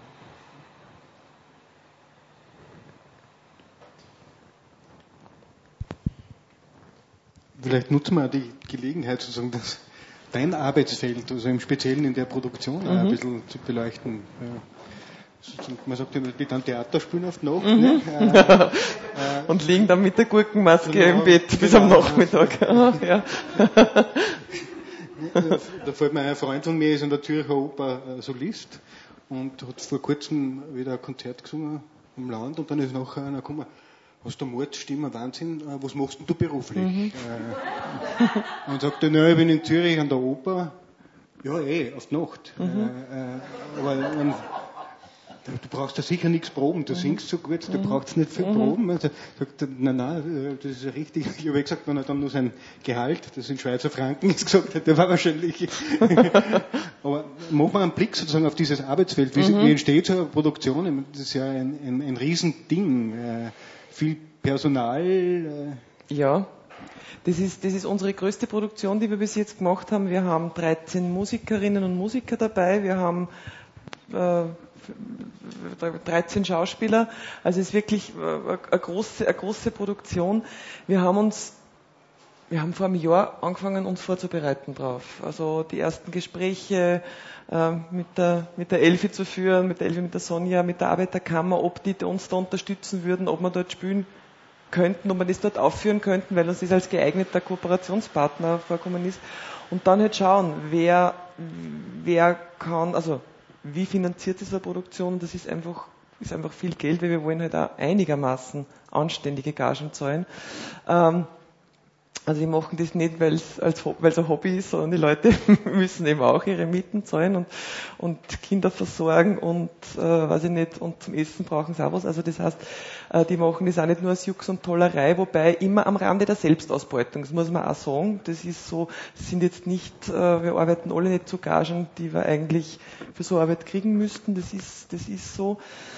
A: Vielleicht nutzen wir die Gelegenheit, sozusagen dein Arbeitsfeld, also im Speziellen in der Produktion, ein bisschen zu beleuchten. Man sagt immer, die dann Theater spielen auf die Nacht. Ne?
B: Und liegen dann mit der Gurkenmaske im Bett bis am Nachmittag. Ja.
A: Da fällt mir ein Freund von mir, ist in der Zürcher Oper Solist und hat vor kurzem wieder ein Konzert gesungen am Land und dann ist nachher einer gekommen, hast du Mordstimme, Wahnsinn, was machst denn du beruflich? Und sagt er, na, ich bin in Zürich an der Oper, ja auf die Nacht. Aber du brauchst ja sicher nichts proben, du singst so gut, du brauchst nicht viel proben. Also, sagt er, nein, das ist ja richtig. Ich habe gesagt, wenn er dann nur sein Gehalt, das in Schweizer Franken ist, gesagt hat, der war wahrscheinlich. Aber machen wir einen Blick sozusagen auf dieses Arbeitsfeld. Wie entsteht so eine Produktion? Das ist ja ein Riesending. Viel Personal.
B: Ja. Das ist unsere größte Produktion, die wir bis jetzt gemacht haben. Wir haben 13 Musikerinnen und Musiker dabei. Wir haben 13 Schauspieler, also es ist wirklich eine große Produktion. Wir haben vor einem Jahr angefangen, uns vorzubereiten drauf. Also die ersten Gespräche mit der Elfi zu führen, mit der Sonja, mit der Arbeiterkammer, ob die uns da unterstützen würden, ob wir dort spielen könnten, ob wir das dort aufführen könnten, weil uns das als geeigneter Kooperationspartner vorkommen ist. Und dann halt schauen, wer kann, also wie finanziert diese Produktion? Das ist einfach viel Geld, weil wir wollen halt auch einigermaßen anständige Gagen zahlen. Also die machen das nicht, weil es ein Hobby ist, sondern die Leute müssen eben auch ihre Mieten zahlen und Kinder versorgen und weiß ich nicht, und zum Essen brauchen sie auch was. Also das heißt, die machen das auch nicht nur als Jux und Tollerei, wobei immer am Rande der Selbstausbeutung. Das muss man auch sagen. Das ist so, wir arbeiten alle nicht zu Gagen, die wir eigentlich für so Arbeit kriegen müssten. Das ist so.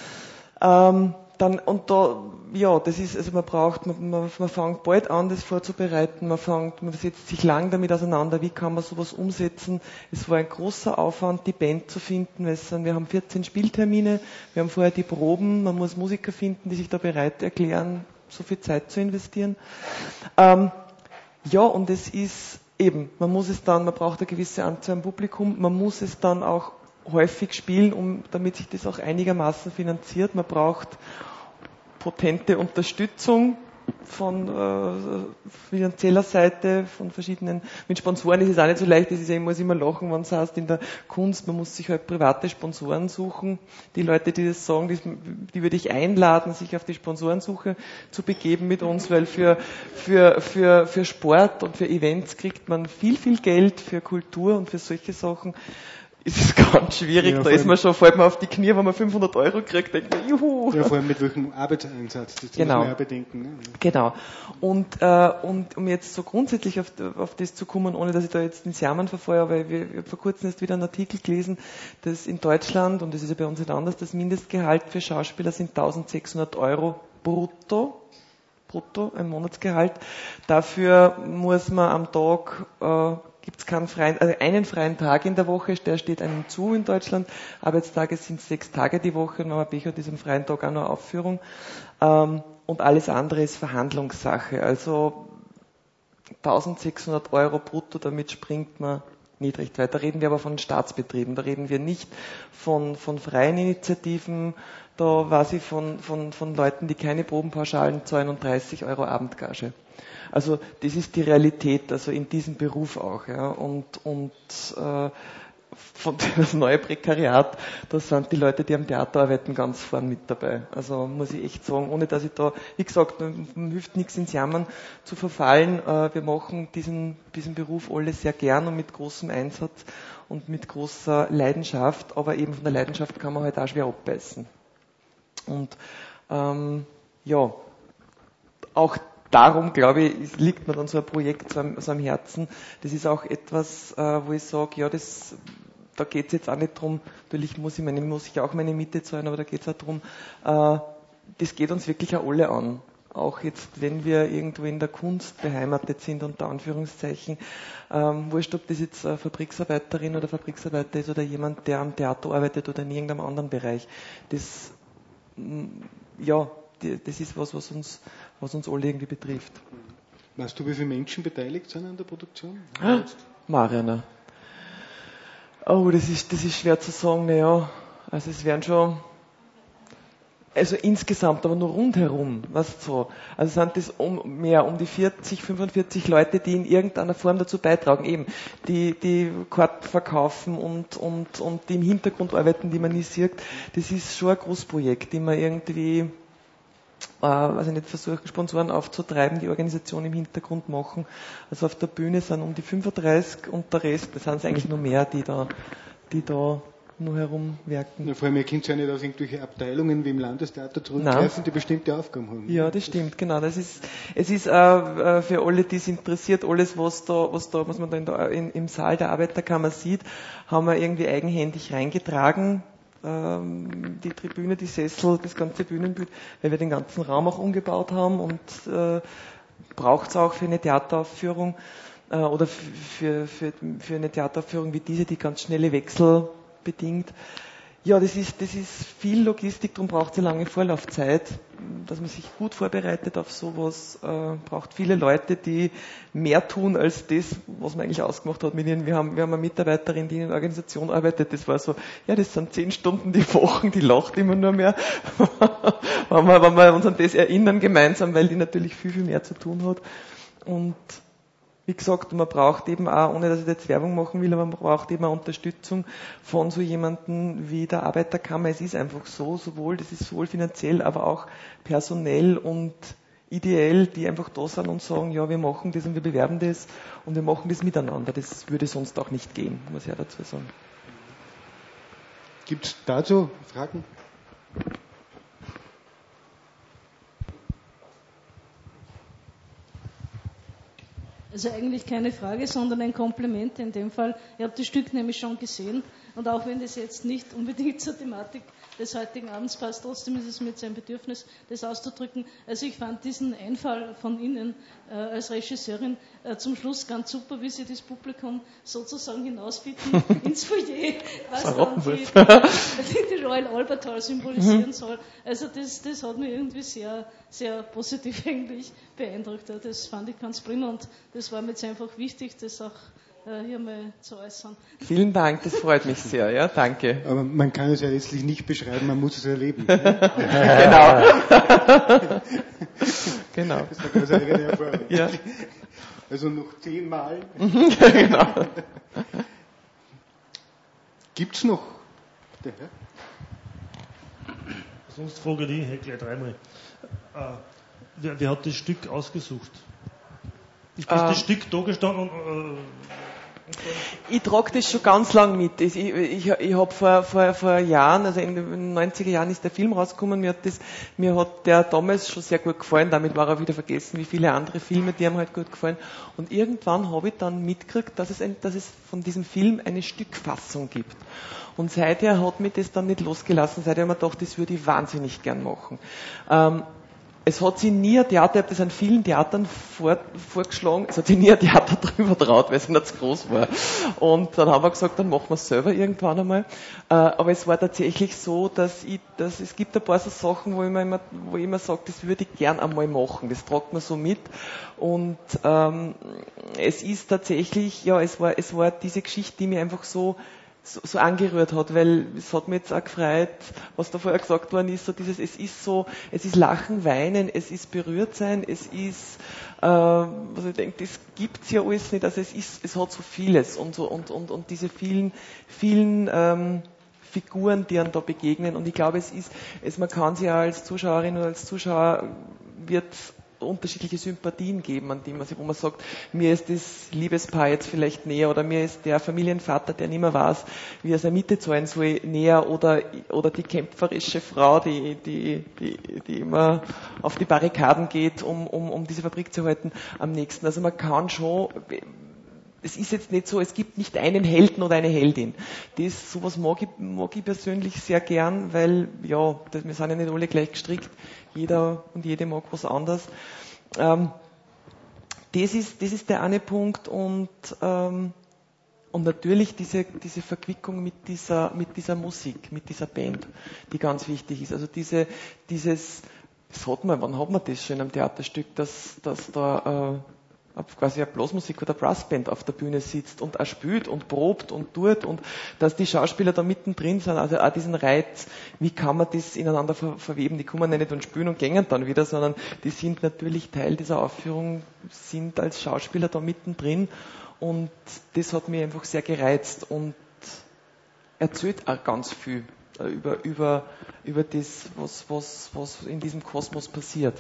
B: Man fängt bald an, das vorzubereiten, man setzt sich lang damit auseinander, wie kann man sowas umsetzen. Es war ein großer Aufwand, die Band zu finden, wir haben 14 Spieltermine, wir haben vorher die Proben, man muss Musiker finden, die sich da bereit erklären, so viel Zeit zu investieren. Und es ist eben, man braucht eine gewisse Anzahl an Publikum, man muss es dann auch häufig spielen, damit sich das auch einigermaßen finanziert. Man braucht potente Unterstützung von finanzieller Seite, von verschiedenen, mit Sponsoren ist es auch nicht so leicht, ich muss immer lachen, wenn es heißt, in der Kunst, man muss sich halt private Sponsoren suchen. Die Leute, die das sagen, die würde ich einladen, sich auf die Sponsorensuche zu begeben mit uns, weil für Sport und für Events kriegt man viel, viel Geld, für Kultur und für solche Sachen ist es ganz schwierig, fällt man auf die Knie, wenn man 500 € kriegt, denkt man, juhu.
A: Ja, vor allem mit welchem Arbeitseinsatz, das muss man ja bedenken. Ne?
B: Genau. Und um jetzt so grundsätzlich auf das zu kommen, ohne dass ich da jetzt ins Jammern verfalle, aber ich habe vor kurzem erst wieder einen Artikel gelesen, dass in Deutschland, und das ist ja bei uns nicht anders, das Mindestgehalt für Schauspieler sind 1.600 € brutto, ein Monatsgehalt. Dafür muss man am Tag gibt es einen freien Tag in der Woche, der steht einem zu in Deutschland. Arbeitstage sind 6 Tage die Woche und wenn man Pech hat, ist am freien Tag auch noch Aufführung. Und alles andere ist Verhandlungssache. Also 1.600 € brutto, damit springt man nicht recht weit. Da reden wir aber von Staatsbetrieben, da reden wir nicht von freien Initiativen, da weiß ich von Leuten, die keine Probenpauschalen zahlen und 30 € Abendgage. Also das ist die Realität, also in diesem Beruf auch. Ja. Und von das neue Prekariat, da sind die Leute, die am Theater arbeiten, ganz vorn mit dabei. Also muss ich echt sagen, ohne dass ich da, wie gesagt, hilft nichts ins Jammern zu verfallen. Wir machen diesen Beruf alle sehr gern und mit großem Einsatz und mit großer Leidenschaft, aber eben von der Leidenschaft kann man halt auch schwer abbeißen. Und ja, auch darum, glaube ich, liegt mir dann so ein Projekt so am Herzen. Das ist auch etwas, wo ich sage, ja, da geht es jetzt auch nicht darum, natürlich muss ich auch meine Miete zahlen, aber da geht es auch darum, das geht uns wirklich auch alle an. Auch jetzt, wenn wir irgendwo in der Kunst beheimatet sind, unter Anführungszeichen, wurscht, ob das jetzt eine Fabriksarbeiterin oder Fabriksarbeiter ist oder jemand, der am Theater arbeitet oder in irgendeinem anderen Bereich. Das ist was uns alle irgendwie betrifft.
A: Weißt du, wie viele Menschen beteiligt sind an der Produktion?
B: Mariana. Oh, das ist schwer zu sagen, naja. Also es werden schon, also insgesamt, aber nur rundherum, weißt du so. Also sind das um die 40, 45 Leute, die in irgendeiner Form dazu beitragen, eben, die Karten verkaufen und die im Hintergrund arbeiten, die man nie sieht. Das ist schon ein Großprojekt, die man irgendwie, versuchen, Sponsoren aufzutreiben, die Organisation im Hintergrund machen. Also auf der Bühne sind um die 35 und der Rest, das sind eigentlich nur mehr, die da nur herumwerken.
A: Ja, vor allem, ihr könnt ja nicht auf irgendwelche Abteilungen wie im Landestheater zurückgreifen, die bestimmte Aufgaben haben.
B: Ja, das stimmt, genau. Es ist für alle, die es interessiert, alles, was man da im Saal der Arbeiterkammer sieht, haben wir irgendwie eigenhändig reingetragen. Die Tribüne, die Sessel, das ganze Bühnenbild, weil wir den ganzen Raum auch umgebaut haben und braucht es auch für eine Theateraufführung oder für eine Theateraufführung wie diese, die ganz schnelle Wechsel bedingt. Ja, das ist viel Logistik, darum braucht es eine lange Vorlaufzeit, dass man sich gut vorbereitet auf sowas, braucht viele Leute, die mehr tun als das, was man eigentlich ausgemacht hat mit ihnen. Wir haben eine Mitarbeiterin, die in der Organisation arbeitet, das war so, ja, das sind 10 Stunden die Woche, die lacht immer nur mehr, wenn wir uns an das erinnern gemeinsam, weil die natürlich viel, viel mehr zu tun hat. Und wie gesagt, man braucht eben auch, ohne dass ich jetzt Werbung machen will, aber man braucht eben auch Unterstützung von so jemandem wie der Arbeiterkammer. Es ist einfach so, das ist sowohl finanziell, aber auch personell und ideell, die einfach da sind und sagen, ja, wir machen das und wir bewerben das und wir machen das miteinander. Das würde sonst auch nicht gehen, muss ich ja dazu sagen.
A: Gibt es dazu Fragen?
H: Also eigentlich keine Frage, sondern ein Kompliment in dem Fall. Ich habe das Stück nämlich schon gesehen und auch wenn das jetzt nicht unbedingt zur Thematik des heutigen Abends passt, trotzdem ist es mit seinem Bedürfnis, das auszudrücken. Also ich fand diesen Einfall von Ihnen als Regisseurin zum Schluss ganz super, wie Sie das Publikum sozusagen hinausbitten ins Foyer, was dann die Royal Albert Hall symbolisieren soll. Also das hat mich irgendwie sehr, sehr positiv eigentlich beeindruckt. Das fand ich ganz prima und das war mir jetzt einfach wichtig, das auch hier mal zu äußern.
B: Vielen Dank, das freut mich sehr, ja, danke.
A: Aber man kann es ja letztlich nicht beschreiben, man muss es erleben.
B: Genau. Genau.
A: Das war ganz eigene Erfahrung.
B: Ja.
A: Also noch 10 Mal.
B: Genau.
A: Gibt's noch? Der Herr?
D: Sonst frage ich gleich 3-mal. Wer hat das Stück ausgesucht? Ist das Stück da gestanden?
B: Ich trage das schon ganz lang mit. Ich habe vor Jahren, also in den 90er Jahren ist der Film rausgekommen, mir hat der damals schon sehr gut gefallen, damit war er wieder vergessen, wie viele andere Filme, die haben halt gut gefallen. Und irgendwann habe ich dann mitgekriegt, dass es von diesem Film eine Stückfassung gibt. Und seither hat mich das dann nicht losgelassen, seither habe ich mir gedacht, das würde ich wahnsinnig gern machen. Es hat sich nie ein Theater, ich habe das an vielen Theatern vorgeschlagen, es hat sich nie ein Theater drüber traut, weil es nicht zu groß war. Und dann haben wir gesagt, dann machen wir es selber irgendwann einmal. Aber es war tatsächlich so, dass es gibt ein paar so Sachen, wo ich immer sage, das würde ich gern einmal machen, das tragt man so mit. Und es ist tatsächlich, ja, es war diese Geschichte, die mir einfach so so angerührt hat, weil es hat mich jetzt auch gefreut, was da vorher gesagt worden ist, es ist Lachen, Weinen, es ist berührt sein, es ist, was ich denke, das gibt's ja alles nicht, also es hat so vieles und diese vielen Figuren, die einem da begegnen, und ich glaube, man kann sich ja als Zuschauerin oder als Zuschauer wird unterschiedliche Sympathien geben, an dem, wo man sagt, mir ist das Liebespaar jetzt vielleicht näher, oder mir ist der Familienvater, der nicht mehr weiß, wie er seine Miete zahlen soll, näher, oder die kämpferische Frau, die immer auf die Barrikaden geht, um diese Fabrik zu halten, am nächsten. Also man kann schon, es ist jetzt nicht so, es gibt nicht einen Helden oder eine Heldin. Sowas mag ich persönlich sehr gern, weil, ja, wir sind ja nicht alle gleich gestrickt. Jeder und jede mag was anderes. Das ist der eine Punkt, und natürlich diese Verquickung mit dieser Musik, mit dieser Band, die ganz wichtig ist. Also wann hat man das schon am Theaterstück, dass da quasi eine Blasmusik oder Brassband auf der Bühne sitzt und auch spielt und probt und tut, und dass die Schauspieler da mittendrin sind, also auch diesen Reiz, wie kann man das ineinander verweben, die kommen nicht und spielen und gängen dann wieder, sondern die sind natürlich Teil dieser Aufführung, sind als Schauspieler da mittendrin, und das hat mich einfach sehr gereizt und erzählt auch ganz viel über das, was in diesem Kosmos passiert.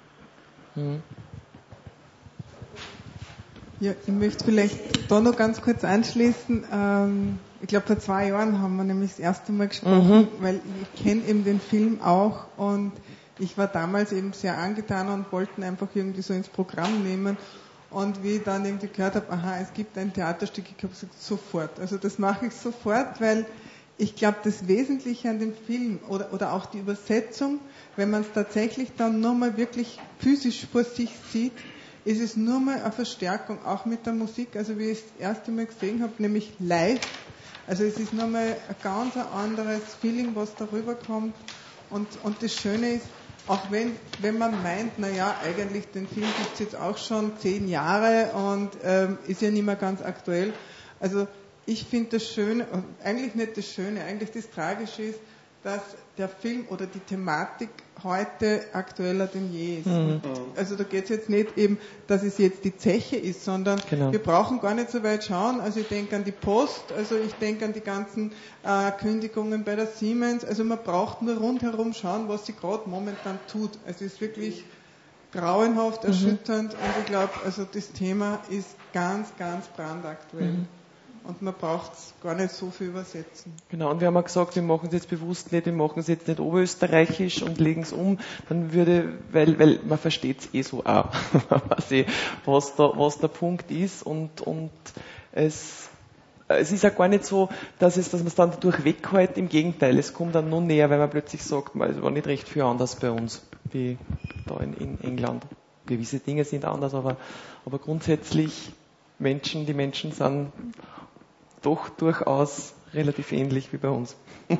K: Ja, ich möchte vielleicht da noch ganz kurz anschließen. Ich glaube, vor 2 Jahren haben wir nämlich das erste Mal gesprochen, weil ich kenne eben den Film auch, und ich war damals eben sehr angetan und wollten einfach irgendwie so ins Programm nehmen. Und wie ich dann irgendwie gehört habe, es gibt ein Theaterstück, ich habe gesagt, sofort. Also das mache ich sofort, weil ich glaube, das Wesentliche an dem Film oder auch die Übersetzung, wenn man es tatsächlich dann nochmal wirklich physisch vor sich sieht, ist es nur mal eine Verstärkung, auch mit der Musik, also wie ich es das erste Mal gesehen habe, nämlich live. Also es ist nochmal ein ganz anderes Feeling, was darüber kommt. Und das Schöne ist, auch wenn man meint, eigentlich den Film gibt es jetzt auch schon 10 Jahre und ist ja nicht mehr ganz aktuell. Also ich finde das Schöne, eigentlich nicht das Schöne, eigentlich das Tragische ist, dass der Film oder die Thematik heute aktueller denn je ist. Also da geht es jetzt nicht eben, dass es jetzt die Zeche ist, sondern wir brauchen gar nicht so weit schauen. Also ich denke an die Post, also ich denke an die ganzen Kündigungen bei der Siemens. Also man braucht nur rundherum schauen, was sie gerade momentan tut. Also es ist wirklich grauenhaft, erschütternd, und ich glaube, also das Thema ist ganz, ganz brandaktuell. Und man braucht es gar nicht so viel übersetzen.
B: Genau, und wir haben auch gesagt, wir machen es jetzt bewusst nicht, wir machen es jetzt nicht oberösterreichisch und legen es um, dann weil man versteht es so auch, was der Punkt ist, und es ist auch gar nicht so, dass man es dann dadurch weghält, im Gegenteil, es kommt dann noch näher, weil man plötzlich sagt, es war nicht recht viel anders bei uns, wie da in England. Gewisse Dinge sind anders, aber grundsätzlich die Menschen sind doch durchaus relativ ähnlich wie bei uns.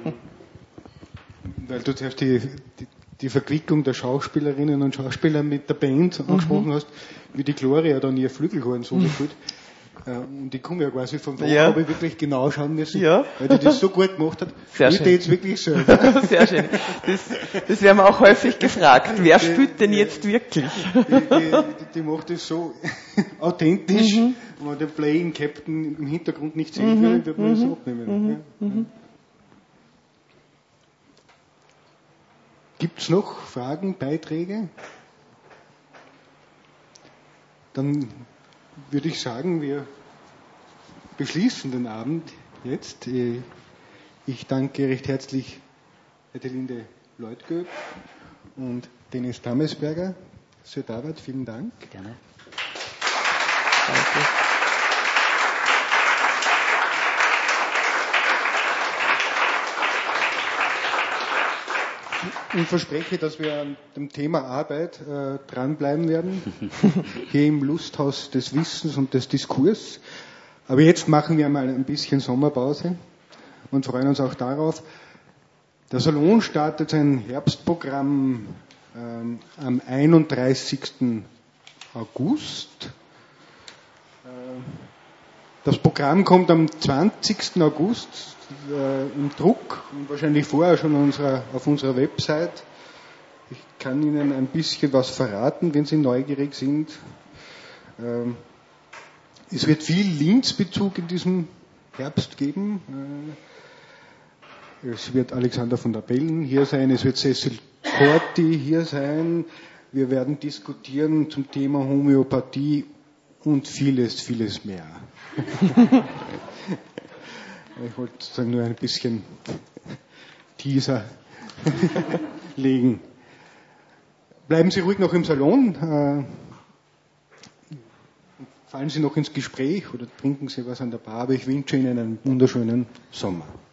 A: Weil du zuerst die Verquickung der Schauspielerinnen und Schauspieler mit der Band angesprochen hast, wie die Gloria dann ihr Flügelhorn so gefühlt. Und ich komme ja quasi von da, habe ich wirklich genau schauen müssen, weil die das so gut gemacht hat.
B: Sehr schön.
A: Jetzt wirklich selber.
B: Sehr schön. Das werden wir auch häufig gefragt. Wer spielt denn jetzt wirklich?
A: Die macht das so authentisch. Wenn man den Playing Captain im Hintergrund nicht sehen würde, würde man das abnehmen. Gibt es noch Fragen, Beiträge? Dann würde ich sagen, wir beschließen den Abend jetzt. Ich danke recht herzlich Edelinde Leutgeb und Dennis Damesberger. Sir David, vielen Dank.
C: Gerne.
B: Danke.
A: Ich verspreche, dass wir an dem Thema Arbeit dranbleiben werden, hier im Lusthaus des Wissens und des Diskurs. Aber jetzt machen wir mal ein bisschen Sommerpause und freuen uns auch darauf. Der Salon startet sein Herbstprogramm am 31. August. Das Programm kommt am 20. August im Druck und wahrscheinlich vorher schon auf unserer Website. Ich kann Ihnen ein bisschen was verraten, wenn Sie neugierig sind. Es wird viel Linz-Bezug in diesem Herbst geben. Es wird Alexander von der Bellen hier sein, es wird Cecil Corti hier sein. Wir werden diskutieren zum Thema Homöopathie und vieles, vieles mehr. Ich wollte sozusagen nur ein bisschen Teaser legen. Bleiben Sie ruhig noch im Salon. Fallen Sie noch ins Gespräch oder trinken Sie was an der Bar. Aber ich wünsche Ihnen einen wunderschönen Sommer.